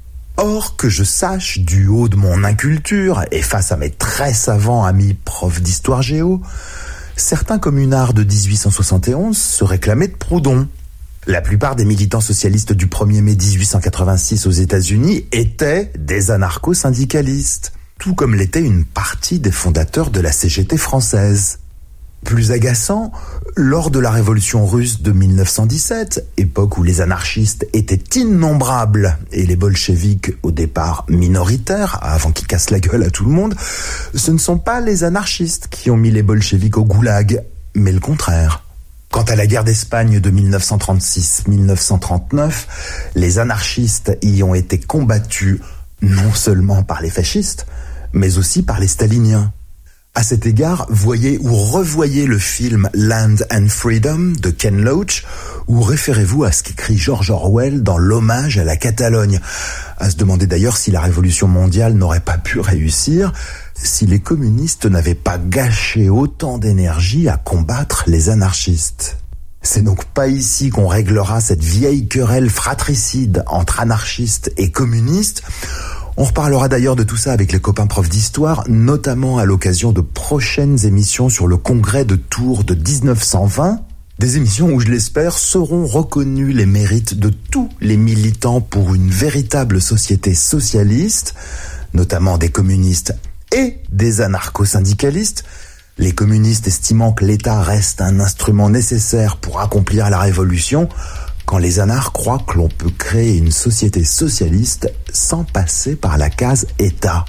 Or, que je sache, du haut de mon inculture et face à mes très savants amis profs d'histoire géo, certains communards de dix-huit cent soixante et onze se réclamaient de Proudhon. La plupart des militants socialistes du premier mai dix-huit cent quatre-vingt-six aux États-Unis étaient des anarcho-syndicalistes, tout comme l'était une partie des fondateurs de la C G T française. Plus agaçant, lors de la révolution russe de mille neuf cent dix-sept, époque où les anarchistes étaient innombrables et les bolcheviks au départ minoritaires, avant qu'ils cassent la gueule à tout le monde, ce ne sont pas les anarchistes qui ont mis les bolcheviks au goulag, mais le contraire. Quant à la guerre d'Espagne de mille neuf cent trente-six à mille neuf cent trente-neuf, les anarchistes y ont été combattus non seulement par les fascistes, mais aussi par les staliniens. À cet égard, voyez ou revoyez le film Land and Freedom de Ken Loach, ou référez-vous à ce qu'écrit George Orwell dans l'hommage à la Catalogne. À se demander d'ailleurs si la révolution mondiale n'aurait pas pu réussir si les communistes n'avaient pas gâché autant d'énergie à combattre les anarchistes. C'est donc pas ici qu'on réglera cette vieille querelle fratricide entre anarchistes et communistes. On reparlera d'ailleurs de tout ça avec les copains profs d'histoire, notamment à l'occasion de prochaines émissions sur le congrès de Tours de dix-neuf cent vingt. Des émissions où, je l'espère, seront reconnus les mérites de tous les militants pour une véritable société socialiste, notamment des communistes et des anarcho-syndicalistes, les communistes estimant que l'État reste un instrument nécessaire pour accomplir la révolution, quand les anards croient que l'on peut créer une société socialiste sans passer par la case État.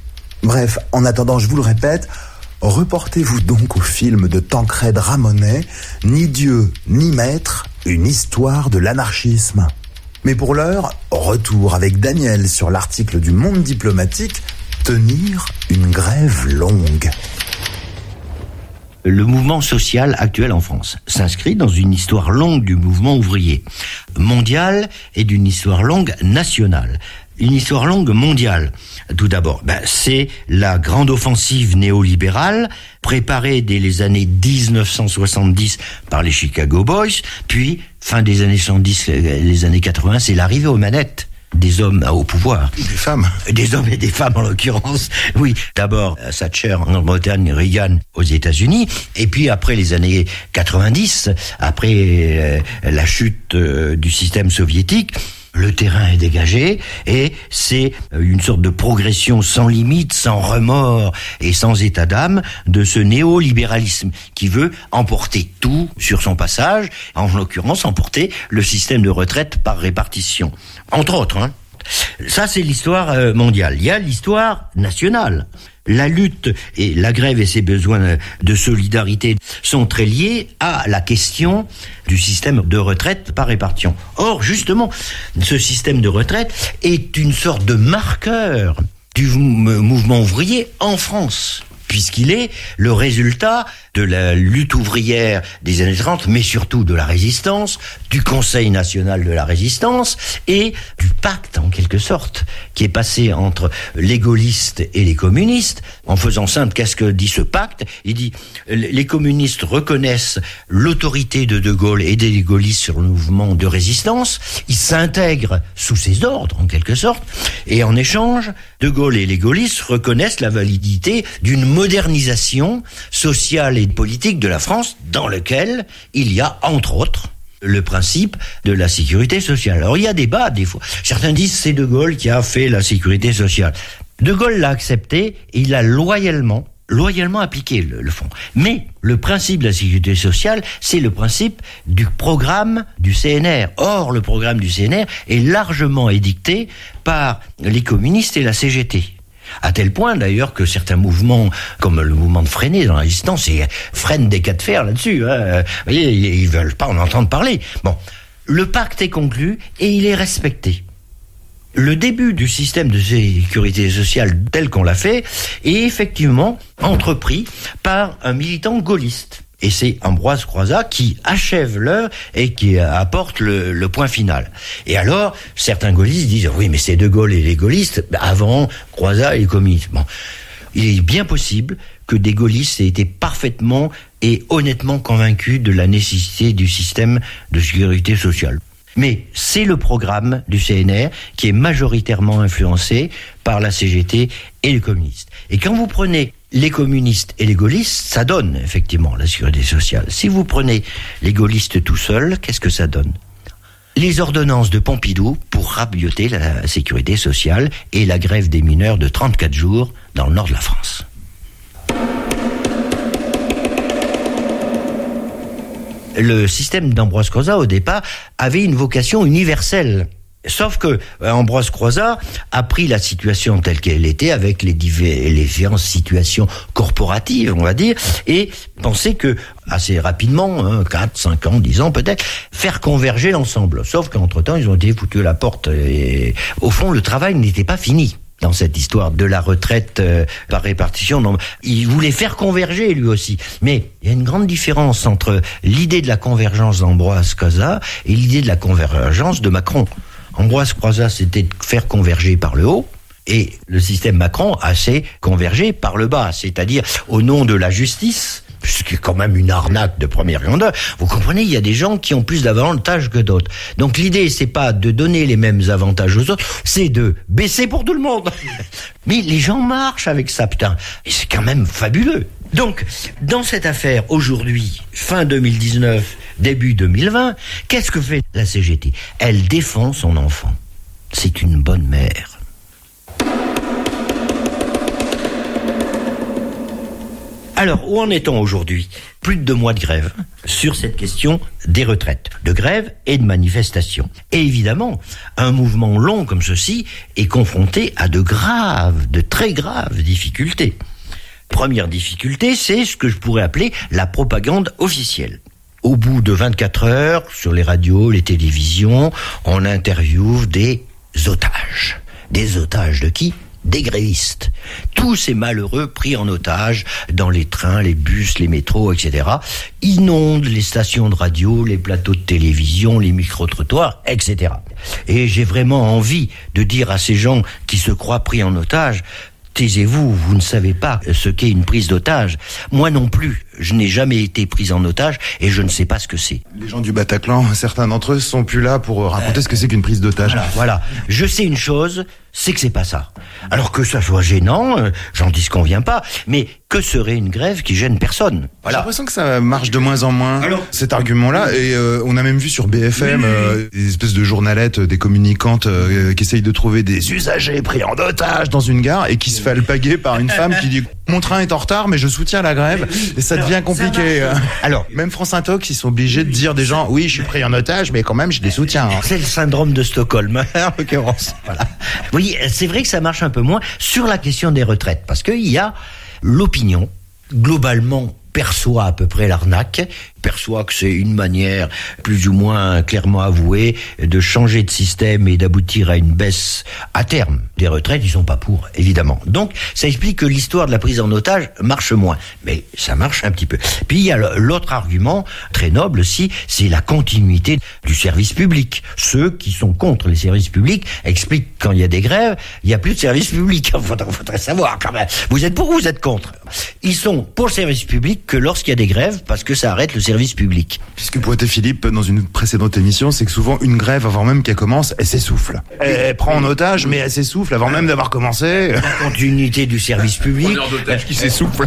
Bref, en attendant, je vous le répète, reportez-vous donc au film de Tancrède Ramonet, Ni Dieu ni Maître, une histoire de l'anarchisme. Mais pour l'heure, retour avec Daniel sur l'article du Monde diplomatique, tenir une grève longue. Le mouvement social actuel en France s'inscrit dans une histoire longue du mouvement ouvrier mondial et d'une histoire longue nationale. Une histoire longue mondiale. Tout d'abord, ben, c'est la grande offensive néolibérale préparée dès les années dix-neuf cent soixante-dix par les Chicago Boys, puis fin des années soixante-dix, les années quatre-vingts, c'est l'arrivée aux manettes des hommes au pouvoir. Des femmes. Des hommes et des femmes en l'occurrence. Oui, d'abord Thatcher en Bretagne, Reagan aux États-Unis, et puis après les années quatre-vingt-dix, après euh, la chute euh, du système soviétique, le terrain est dégagé et c'est une sorte de progression sans limite, sans remords et sans état d'âme de ce néolibéralisme qui veut emporter tout sur son passage, en l'occurrence emporter le système de retraite par répartition. Entre autres, hein. Ça c'est l'histoire mondiale. Il y a l'histoire nationale. La lutte et la grève et ses besoins de solidarité sont très liés à la question du système de retraite par répartition. Or, justement, ce système de retraite est une sorte de marqueur du mouvement ouvrier en France, puisqu'il est le résultat de la lutte ouvrière des années trente, mais surtout de la résistance, du Conseil national de la résistance et du pacte, en quelque sorte, qui est passé entre les gaullistes et les communistes. En faisant simple, qu'est-ce que dit ce pacte ? Il dit, les communistes reconnaissent l'autorité de De Gaulle et des gaullistes sur le mouvement de résistance, ils s'intègrent sous ses ordres, en quelque sorte, et en échange, De Gaulle et les gaullistes reconnaissent la validité d'une modernisation sociale et politique de la France, dans lequel il y a, entre autres, le principe de la sécurité sociale. Alors il y a débat des fois. Certains disent c'est De Gaulle qui a fait la sécurité sociale. De Gaulle l'a accepté et il a loyalement, loyalement appliqué le, le fond. Mais le principe de la sécurité sociale, c'est le principe du programme du C N R. Or, le programme du C N R est largement édicté par les communistes et la C G T. À tel point, d'ailleurs, que certains mouvements, comme le mouvement de Freinet dans la résistance, freinent des cas de fer là-dessus. Hein. Vous voyez, ils veulent pas en entendre parler. Bon, le pacte est conclu et il est respecté. Le début du système de sécurité sociale tel qu'on l'a fait est effectivement entrepris par un militant gaulliste. Et c'est Ambroise Croizat qui achève l'heure et qui apporte le, le point final. Et alors, certains gaullistes disent « Oui, mais c'est De Gaulle et les gaullistes, avant Croizat et les communistes. » Bon, il est bien possible que des gaullistes aient été parfaitement et honnêtement convaincus de la nécessité du système de sécurité sociale. Mais c'est le programme du C N R qui est majoritairement influencé par la C G T et les communistes. Et quand vous prenez les communistes et les gaullistes, ça donne effectivement la sécurité sociale. Si vous prenez les gaullistes tout seuls, qu'est-ce que ça donne ? Les ordonnances de Pompidou pour rabioter la sécurité sociale et la grève des mineurs de trente-quatre jours dans le nord de la France. Le système d'Ambroise Croizat, au départ, avait une vocation universelle. Sauf que Ambroise Croizat a pris la situation telle qu'elle était, avec les différentes situations corporatives, on va dire, et pensait que, assez rapidement, hein, quatre, cinq ans, dix ans peut-être, faire converger l'ensemble. Sauf qu'entre-temps, ils ont été foutus à la porte. Et, au fond, le travail n'était pas fini dans cette histoire de la retraite euh, par répartition. Non, il voulait faire converger lui aussi. Mais il y a une grande différence entre l'idée de la convergence d'Ambroise Croizat et l'idée de la convergence de Macron. Ambroise Croizat, c'était de faire converger par le haut, et le système Macron a s'est convergé par le bas, c'est-à-dire au nom de la justice, ce qui est quand même une arnaque de première grandeur. Vous comprenez, il y a des gens qui ont plus d'avantages que d'autres. Donc l'idée, c'est pas de donner les mêmes avantages aux autres, c'est de baisser pour tout le monde. Mais les gens marchent avec ça, putain. Et c'est quand même fabuleux. Donc, dans cette affaire, aujourd'hui, fin deux mille dix-neuf, début deux mille vingt, qu'est-ce que fait la C G T ? Elle défend son enfant. C'est une bonne mère. Alors, où en est-on aujourd'hui ? Plus de deux mois de grève sur cette question des retraites, de grève et de manifestation. Et évidemment, un mouvement long comme ceci est confronté à de graves, de très graves difficultés. Première difficulté, c'est ce que je pourrais appeler la propagande officielle. Au bout de vingt-quatre heures, sur les radios, les télévisions, on interviewe des otages. Des otages de qui ? Des grévistes. Tous ces malheureux pris en otage dans les trains, les bus, les métros, et cetera, inondent les stations de radio, les plateaux de télévision, les micro-trottoirs, et cetera. Et j'ai vraiment envie de dire à ces gens qui se croient pris en otage, taisez-vous, vous ne savez pas ce qu'est une prise d'otage. Moi non plus, je n'ai jamais été pris en otage et je ne sais pas ce que c'est. Les gens du Bataclan, certains d'entre eux sont plus là pour raconter euh, ce que c'est qu'une prise d'otage. Voilà, voilà. Je sais une chose, c'est que c'est pas ça. Alors que ça soit gênant, euh, j'en dis ce qu'on vient pas, mais que serait une grève qui gêne personne ? Voilà. J'ai l'impression que ça marche de moins en moins, alors, cet argument-là, et euh, on a même vu sur B F M euh, des espèces de journalettes, des communicantes euh, qui essayent de trouver des usagers pris en otage dans une gare et qui se fait alpaguer par une femme qui dit « Mon train est en retard, mais je soutiens la grève », et ça devient compliqué. Alors, même France Intox, ils sont obligés de dire des gens « Oui, je suis pris en otage, mais quand même, je les soutiens. Hein. » C'est le syndrome de Stockholm, en l'occurrence. Voilà. Oui, c'est vrai que ça marche un peu moins sur la question des retraites, parce qu'il y a l'opinion, globalement, perçoit à peu près l'arnaque, perçoit que c'est une manière plus ou moins clairement avouée de changer de système et d'aboutir à une baisse à terme des retraites. Ils sont pas pour, évidemment. Donc, ça explique que l'histoire de la prise en otage marche moins. Mais ça marche un petit peu. Puis, il y a l'autre argument, très noble aussi, c'est la continuité du service public. Ceux qui sont contre les services publics expliquent quand il y a des grèves, il n'y a plus de service public. Il faudrait, faudrait savoir quand même. Vous êtes pour ou vous êtes contre ? Ils sont pour le service public que lorsqu'il y a des grèves, parce que ça arrête le service public. Puisque pointait Philippe dans une précédente émission, c'est que souvent une grève, avant même qu'elle commence, elle s'essouffle. Elle prend en otage, mais elle s'essouffle avant même d'avoir commencé. La continuité du service public. Preneur d'otage qui s'essouffle.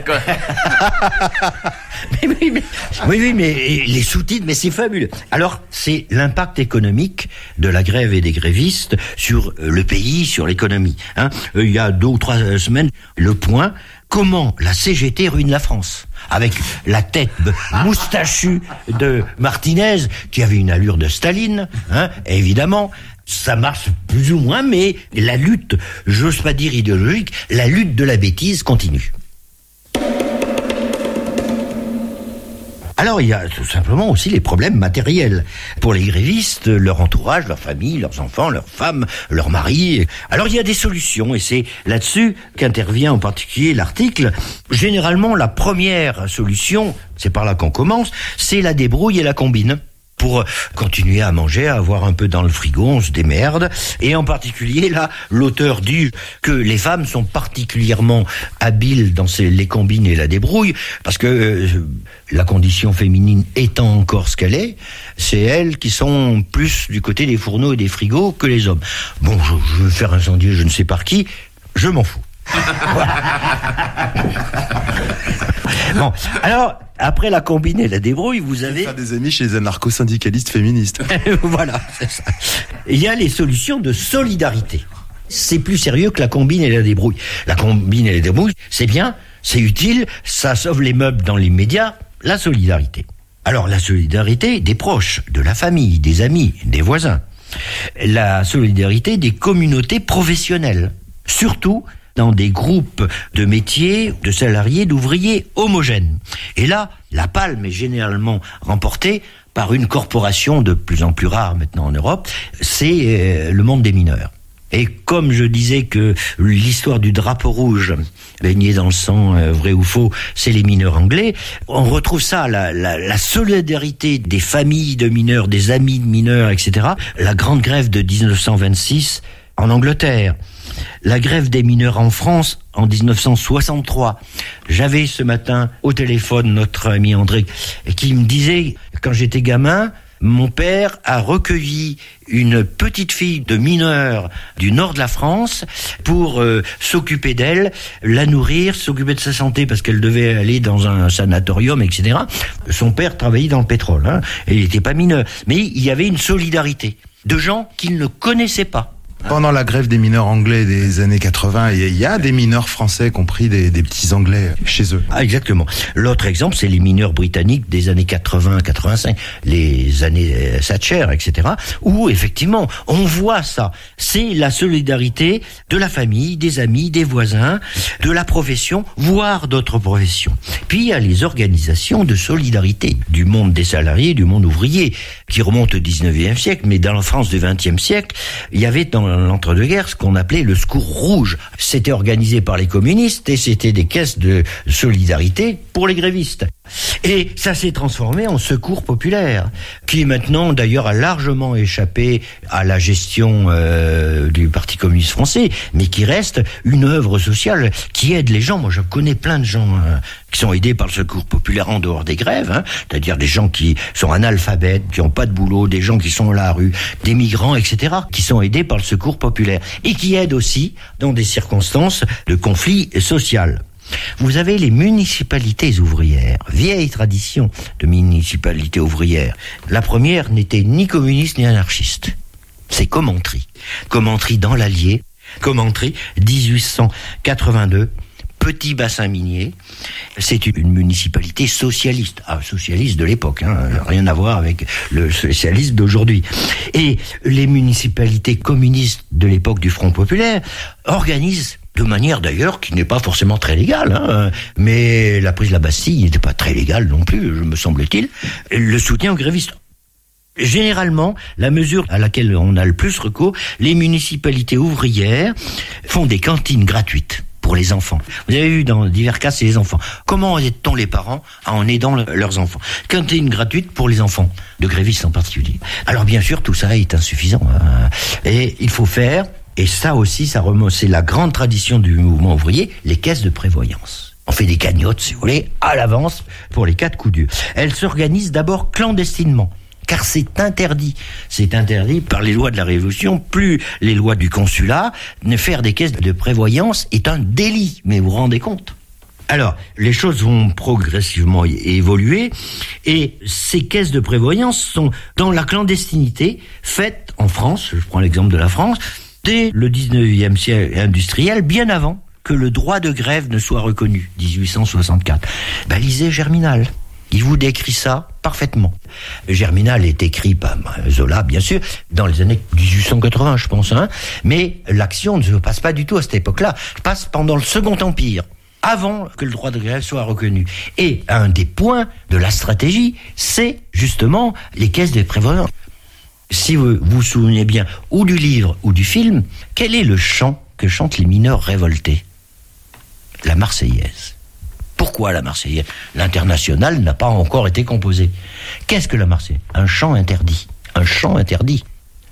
mais, oui, mais, oui, oui, mais les sous-titres, mais c'est fabuleux. Alors, c'est l'impact économique de la grève et des grévistes sur le pays, sur l'économie. Hein. Il y a deux ou trois semaines, Le Point, comment la C G T ruine la France, avec la tête moustachue de Martinez, qui avait une allure de Staline, hein, évidemment. Ça marche plus ou moins, mais la lutte, j'ose pas dire idéologique, la lutte de la bêtise continue. Alors il y a tout simplement aussi les problèmes matériels. Pour les grévistes, leur entourage, leur famille, leurs enfants, leurs femmes, leurs maris. Alors il y a des solutions et c'est là-dessus qu'intervient en particulier l'article. Généralement la première solution, c'est par là qu'on commence, c'est la débrouille et la combine. Pour continuer à manger, à avoir un peu dans le frigo, on se démerde. Et en particulier, là, l'auteur dit que les femmes sont particulièrement habiles dans ces, les combines et la débrouille, parce que euh, la condition féminine étant encore ce qu'elle est, c'est elles qui sont plus du côté des fourneaux et des frigos que les hommes. Bon, je, je veux faire incendier je ne sais par qui, je m'en fous. Bon, alors, après la combine et la débrouille, vous avez... Faire des amis chez les anarcho-syndicalistes féministes. Voilà, c'est ça. Il y a les solutions de solidarité. C'est plus sérieux que la combine et la débrouille. La combine et la débrouille, c'est bien, c'est utile, ça sauve les meubles dans l'immédiat, la solidarité. Alors, la solidarité des proches, de la famille, des amis, des voisins. La solidarité des communautés professionnelles. Surtout dans des groupes de métiers, de salariés, d'ouvriers homogènes. Et là, la palme est généralement remportée par une corporation de plus en plus rare maintenant en Europe, c'est euh, le monde des mineurs. Et comme je disais que l'histoire du drapeau rouge, baigné dans le sang, euh, vrai ou faux, c'est les mineurs anglais, on retrouve ça, la, la, la solidarité des familles de mineurs, des amis de mineurs, et cetera. La grande grève de dix-neuf cent vingt-six en Angleterre. La grève des mineurs en France en dix-neuf cent soixante-trois. J'avais ce matin au téléphone notre ami André qui me disait, quand j'étais gamin, mon père a recueilli une petite fille de mineur du nord de la France pour euh, s'occuper d'elle, la nourrir, s'occuper de sa santé parce qu'elle devait aller dans un sanatorium, et cetera. Son père travaillait dans le pétrole, hein, et il n'était pas mineur. Mais il y avait une solidarité de gens qu'il ne connaissait pas. Pendant la grève des mineurs anglais des années quatre-vingts, il y a des mineurs français qui ont pris des, des petits anglais chez eux. Ah, exactement. L'autre exemple, c'est les mineurs britanniques des années quatre-vingts quatre-vingt-cinq, les années Thatcher, et cetera, où effectivement, on voit ça. C'est la solidarité de la famille, des amis, des voisins, de la profession, voire d'autres professions. Puis il y a les organisations de solidarité du monde des salariés, du monde ouvrier, qui remontent au dix-neuvième siècle, mais dans la France du vingtième siècle, il y avait dans l'entre-deux-guerres ce qu'on appelait le Secours rouge. C'était organisé par les communistes et c'était des caisses de solidarité pour les grévistes. Et ça s'est transformé en Secours populaire, qui maintenant d'ailleurs a largement échappé à la gestion euh, du Parti communiste français, mais qui reste une œuvre sociale qui aide les gens. Moi je connais plein de gens euh, qui sont aidés par le Secours populaire en dehors des grèves, hein, c'est-à-dire des gens qui sont analphabètes, qui n'ont pas de boulot, des gens qui sont à la rue, des migrants, et cetera, qui sont aidés par le Secours populaire et qui aident aussi dans des circonstances de conflit social. Vous avez les municipalités ouvrières, vieille tradition de municipalités ouvrières. La première n'était ni communiste ni anarchiste. C'est Commentry. Commentry dans l'Allier. Commentry, dix-huit cent quatre-vingt-deux. Petit bassin minier. C'est une municipalité socialiste. Ah, socialiste de l'époque, hein, rien à voir avec le socialisme d'aujourd'hui. Et les municipalités communistes de l'époque du Front populaire organisent, de manière d'ailleurs qui n'est pas forcément très légale, hein, mais la prise de la Bastille n'était pas très légale non plus, me semble-t-il, le soutien aux grévistes. Généralement, la mesure à laquelle on a le plus recours, les municipalités ouvrières font des cantines gratuites pour les enfants. Vous avez vu dans divers cas, c'est les enfants. Comment aide-t-on les parents en aidant le, leurs enfants? Cantine gratuite pour les enfants, de grévistes en particulier. Alors bien sûr, tout ça est insuffisant, hein, et il faut faire... Et ça aussi, ça remonte, c'est la grande tradition du mouvement ouvrier, les caisses de prévoyance. On fait des cagnottes, si vous voulez, à l'avance, pour les cas de coup dur. Elles s'organisent d'abord clandestinement, car c'est interdit. C'est interdit par les lois de la Révolution, plus les lois du consulat. Faire des caisses de prévoyance est un délit, mais vous vous rendez compte ? Alors, les choses vont progressivement évoluer, et ces caisses de prévoyance sont dans la clandestinité, faites en France, je prends l'exemple de la France, dès le dix-neuvième siècle industriel, bien avant que le droit de grève ne soit reconnu, dix-huit cent soixante-quatre. Ben, lisez Germinal. Il vous décrit ça parfaitement. Germinal est écrit par Zola, bien sûr, dans les années dix-huit cent quatre-vingts, je pense, hein. Mais l'action ne se passe pas du tout à cette époque-là. Elle passe pendant le Second Empire. avant que le droit de grève soit reconnu. Et un des points de la stratégie, c'est justement les caisses de prévoyance. Si vous vous souvenez bien, ou du livre ou du film, quel est le chant que chantent les mineurs révoltés ? La Marseillaise. Pourquoi la Marseillaise ? L'Internationale n'a pas encore été composée. Qu'est-ce que la Marseillaise ? Un chant interdit. Un chant interdit. Pourquoi ?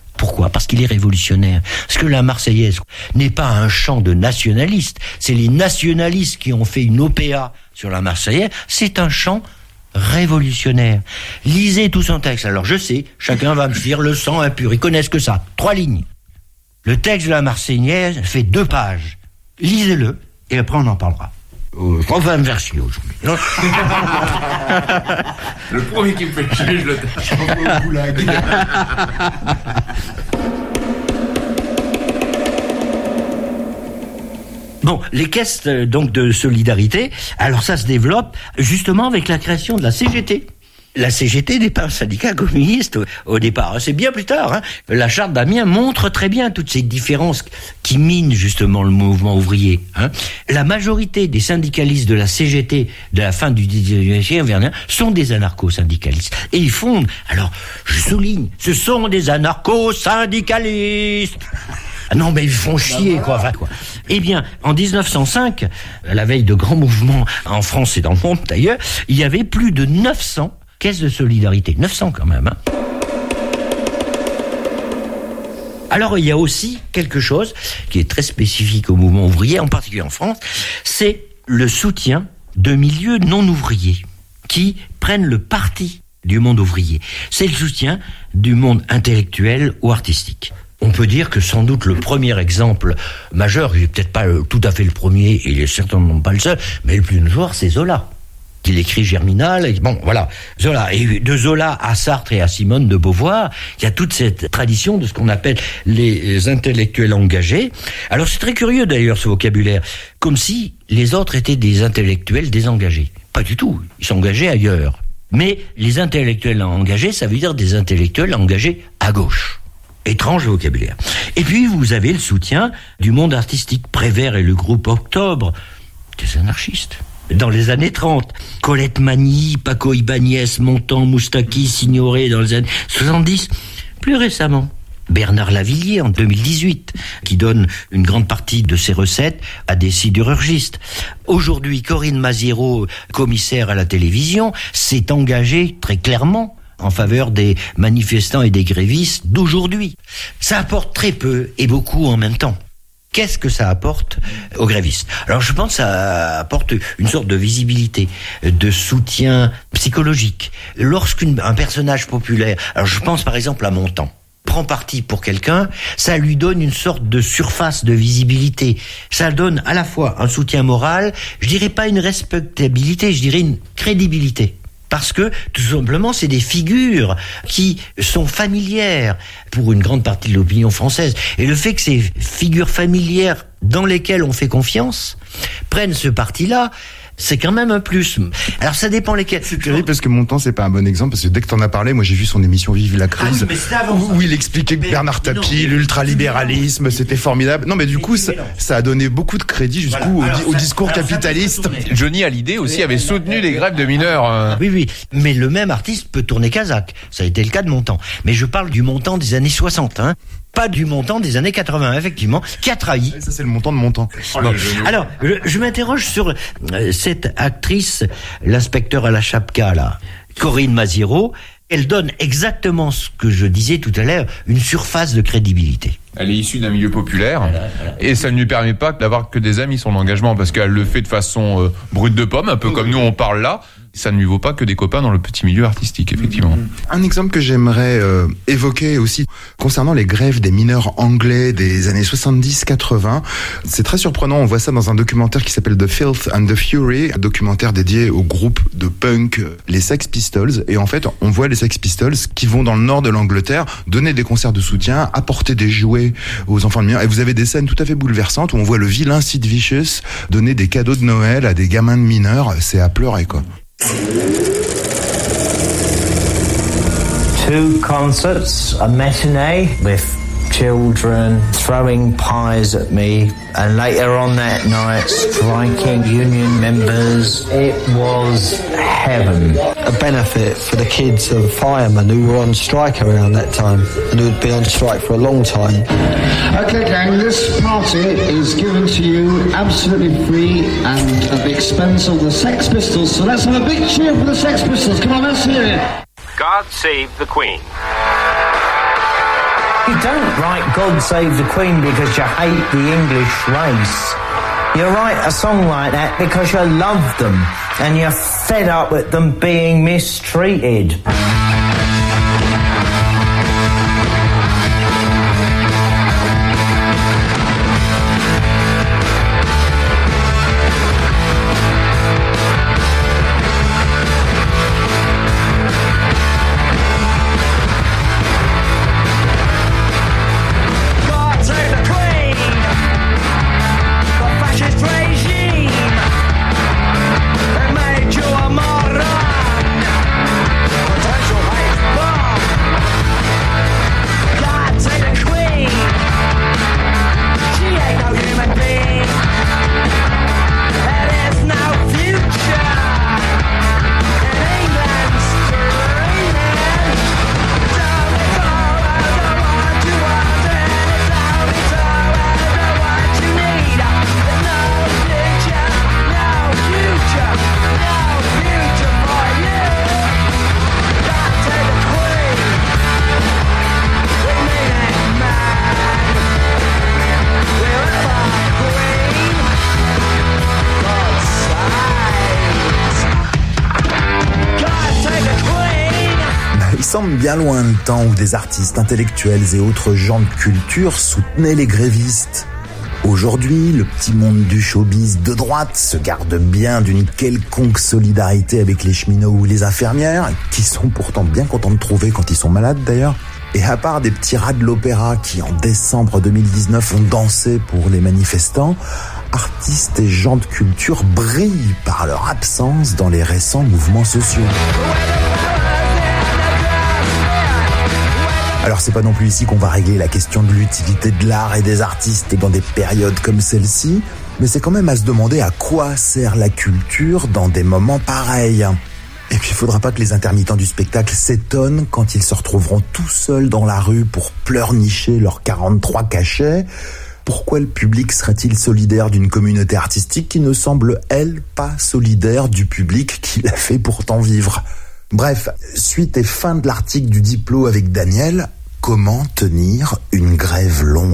Parce qu'il est révolutionnaire. Parce que la Marseillaise n'est pas un chant de nationalistes. C'est les nationalistes qui ont fait une O P A sur la Marseillaise. C'est un chant révolutionnaire. Lisez tout son texte. Alors je sais, chacun va me dire le sang impur. Ils connaissent que ça. Trois lignes. Le texte de la Marseillaise fait deux pages. Lisez-le et après on en parlera. Euh, on va me verser aujourd'hui. Le premier qui me fait chier, je le tâche. Bon, les caisses euh, donc de solidarité, alors ça se développe justement avec la création de la C G T. La C G T n'est pas un syndicat communiste au, au départ, c'est bien plus tard. Hein. La charte d'Amiens montre très bien toutes ces différences qui minent justement le mouvement ouvrier. Hein. La majorité des syndicalistes de la C G T de la fin du dix-neuvième siècle sont des anarcho-syndicalistes. Et ils fondent, alors je souligne, ce sont des anarcho-syndicalistes. Ah non, mais ils font chier, quoi. Enfin, quoi. Eh bien, en dix-neuf cent cinq, à la veille de grands mouvements en France et dans le monde d'ailleurs, il y avait plus de neuf cents caisses de solidarité. neuf cents quand même, hein. Alors, il y a aussi quelque chose qui est très spécifique au mouvement ouvrier, en particulier en France, c'est le soutien de milieux non ouvriers qui prennent le parti du monde ouvrier. C'est le soutien du monde intellectuel ou artistique. On peut dire que sans doute le premier exemple majeur, il n'est peut-être pas tout à fait le premier, et il est certainement pas le seul, mais le plus notoire, c'est Zola. Il écrit Germinal, et bon, voilà, Zola. Et de Zola à Sartre et à Simone de Beauvoir, il y a toute cette tradition de ce qu'on appelle les intellectuels engagés. Alors c'est très curieux d'ailleurs ce vocabulaire, comme si les autres étaient des intellectuels désengagés. Pas du tout, ils s'engageaient ailleurs. Mais les intellectuels engagés, ça veut dire des intellectuels engagés à gauche. Étrange vocabulaire. Et puis vous avez le soutien du monde artistique. Prévert et le groupe Octobre, des anarchistes. Dans les années trente, Colette Magny, Paco Ibáñez, Montand, Moustaki, Signoret dans les années soixante-dix. Plus récemment, Bernard Lavilliers en deux mille dix-huit, qui donne une grande partie de ses recettes à des sidérurgistes. Aujourd'hui, Corinne Maziero, commissaire à la télévision, s'est engagée très clairement en faveur des manifestants et des grévistes d'aujourd'hui. Ça apporte très peu et beaucoup en même temps. Qu'est-ce que ça apporte aux grévistes ? Alors je pense que ça apporte une sorte de visibilité, de soutien psychologique. Lorsqu'un personnage populaire, alors je pense par exemple à Montand, prend parti pour quelqu'un, ça lui donne une sorte de surface de visibilité. Ça donne à la fois un soutien moral, je dirais pas une respectabilité, je dirais une crédibilité. Parce que, tout simplement, c'est des figures qui sont familières pour une grande partie de l'opinion française. Et le fait que ces figures familières dans lesquelles on fait confiance prennent ce parti-là, c'est quand même un plus. Alors ça dépend lesquels. C'est terrible parce que Montand c'est pas un bon exemple, parce que dès que t'en as parlé, moi j'ai vu son émission Vive la crise, ah oui, où, où il expliquait que Bernard Tapie, l'ultralibéralisme, c'était formidable. Non mais du coup ça, ça a donné beaucoup de crédit jusqu'où voilà. au, au discours alors, capitaliste. Johnny Hallyday aussi avait soutenu les grèves de mineurs. Euh... Oui oui, mais le même artiste peut tourner Kazakh. Ça a été le cas de Montand. Mais je parle du Montand des années soixante, hein. Pas du Montand des années quatre-vingts, effectivement, qui a trahi. Ça, c'est le Montand de Montand. Bon. Alors, je, je m'interroge sur euh, cette actrice, l'inspecteur à la chapka, là, Corinne Maziero. Elle donne exactement ce que je disais tout à l'heure, une surface de crédibilité. Elle est issue d'un milieu populaire, voilà, voilà. Et ça ne lui permet pas d'avoir que des amis son engagement, parce qu'elle le fait de façon euh, brute de pomme, un peu oui, comme oui. nous on parle là. Ça ne lui vaut pas que des copains dans le petit milieu artistique, effectivement. Un exemple que j'aimerais euh, évoquer aussi, concernant les grèves des mineurs anglais des années soixante-dix quatre-vingts, c'est très surprenant, on voit ça dans un documentaire qui s'appelle The Filth and the Fury, un documentaire dédié au groupe de punk, les Sex Pistols, et en fait, on voit les Sex Pistols qui vont dans le nord de l'Angleterre donner des concerts de soutien, apporter des jouets aux enfants de mineurs, et vous avez des scènes tout à fait bouleversantes où on voit le vilain Sid Vicious donner des cadeaux de Noël à des gamins de mineurs, c'est à pleurer, quoi. Two concerts, a matinee with children throwing pies at me, and later on that night striking union members. It was heaven. A benefit for the kids of firemen who were on strike around that time and who had been on strike for a long time. Okay, gang, this party is given to you absolutely free and at the expense of the Sex Pistols. So let's have a big cheer for the Sex Pistols. Come on, let's hear it. God Save the Queen. You don't write God Save the Queen because you hate the English race. You write a song like that because you love them and you're fed up with them being mistreated. semble bien loin le temps où des artistes intellectuels et autres gens de culture soutenaient les grévistes. Aujourd'hui, le petit monde du showbiz de droite se garde bien d'une quelconque solidarité avec les cheminots ou les infirmières, qui sont pourtant bien contents de trouver quand ils sont malades d'ailleurs. Et à part des petits rats de l'opéra qui en décembre deux mille dix-neuf ont dansé pour les manifestants, artistes et gens de culture brillent par leur absence dans les récents mouvements sociaux. Alors c'est pas non plus ici qu'on va régler la question de l'utilité de l'art et des artistes dans des périodes comme celle-ci, mais c'est quand même à se demander à quoi sert la culture dans des moments pareils. Et puis il faudra pas que les intermittents du spectacle s'étonnent quand ils se retrouveront tout seuls dans la rue pour pleurnicher leurs quarante-trois cachets. Pourquoi le public serait-il solidaire d'une communauté artistique qui ne semble, elle, pas solidaire du public qui l'a fait pourtant vivre ? Bref, suite et fin de l'article du Diplo avec Daniel, comment tenir une grève longue ?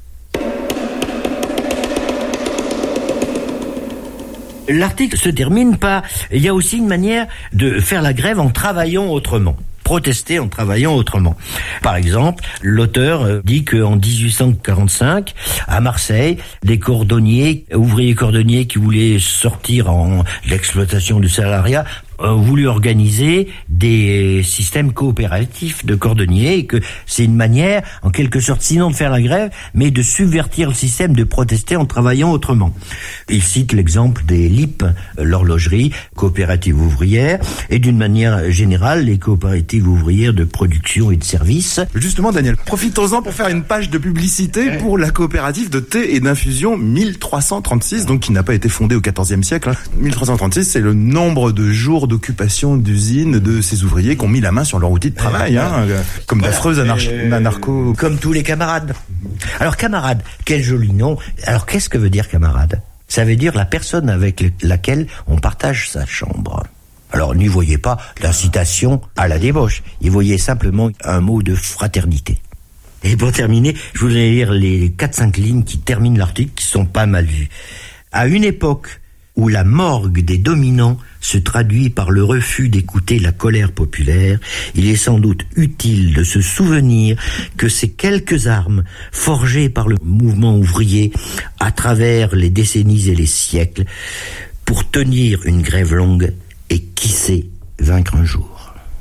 L'article se termine par « Il y a aussi une manière de faire la grève en travaillant autrement ». Protester en travaillant autrement. Par exemple, l'auteur dit qu'en dix-huit cent quarante-cinq, à Marseille, des cordonniers, ouvriers cordonniers qui voulaient sortir en l'exploitation du salariat, ont voulu organiser des systèmes coopératifs de cordonniers et que c'est une manière, en quelque sorte, sinon de faire la grève, mais de subvertir le système, de protester en travaillant autrement. Il cite l'exemple des L I P, l'horlogerie, coopérative ouvrière, et d'une manière générale, les coopératives ouvrières de production et de services. Justement, Daniel, profitons-en pour faire une page de publicité pour la coopérative de thé et d'infusion mille trois cent trente-six, donc qui n'a pas été fondée au quatorzième siècle. Hein. mille trois cent trente-six, c'est le nombre de jours d'occupation d'usines de ces ouvriers qui ont mis la main sur leur outil de travail, hein, comme voilà, d'affreux anarch- anarcho... Comme tous les camarades. Alors, camarade, quel joli nom. Alors, qu'est-ce que veut dire camarade ? Ça veut dire la personne avec laquelle on partage sa chambre. Alors, n'y voyez pas l'incitation à la débauche. Y voyez simplement un mot de fraternité. Et pour terminer, je voudrais lire les quatre cinq lignes qui terminent l'article, qui sont pas mal vues. À une époque où la morgue des dominants se traduit par le refus d'écouter la colère populaire, il est sans doute utile de se souvenir que ces quelques armes forgées par le mouvement ouvrier à travers les décennies et les siècles pour tenir une grève longue et qui sait vaincre un jour.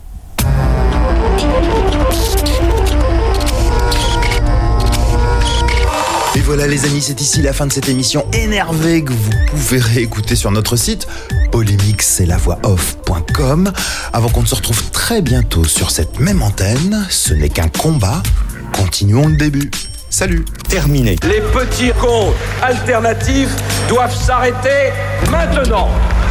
Et voilà les amis, c'est ici la fin de cette émission énervée que vous pouvez réécouter sur notre site polémique c'est la voix off point com. Avant qu'on ne se retrouve très bientôt sur cette même antenne, ce n'est qu'un combat contre continuons le début. Salut. Terminé. Les petits comptes alternatifs doivent s'arrêter maintenant.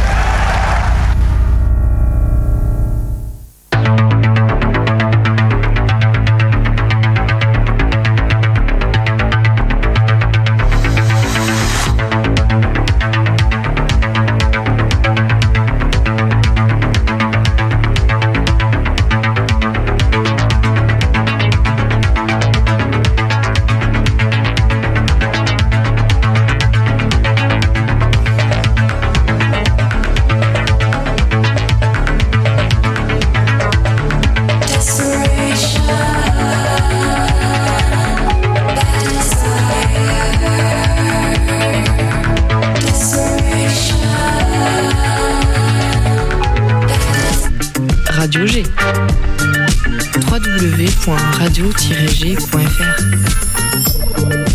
Radio G. w w w point radio tiret g point f r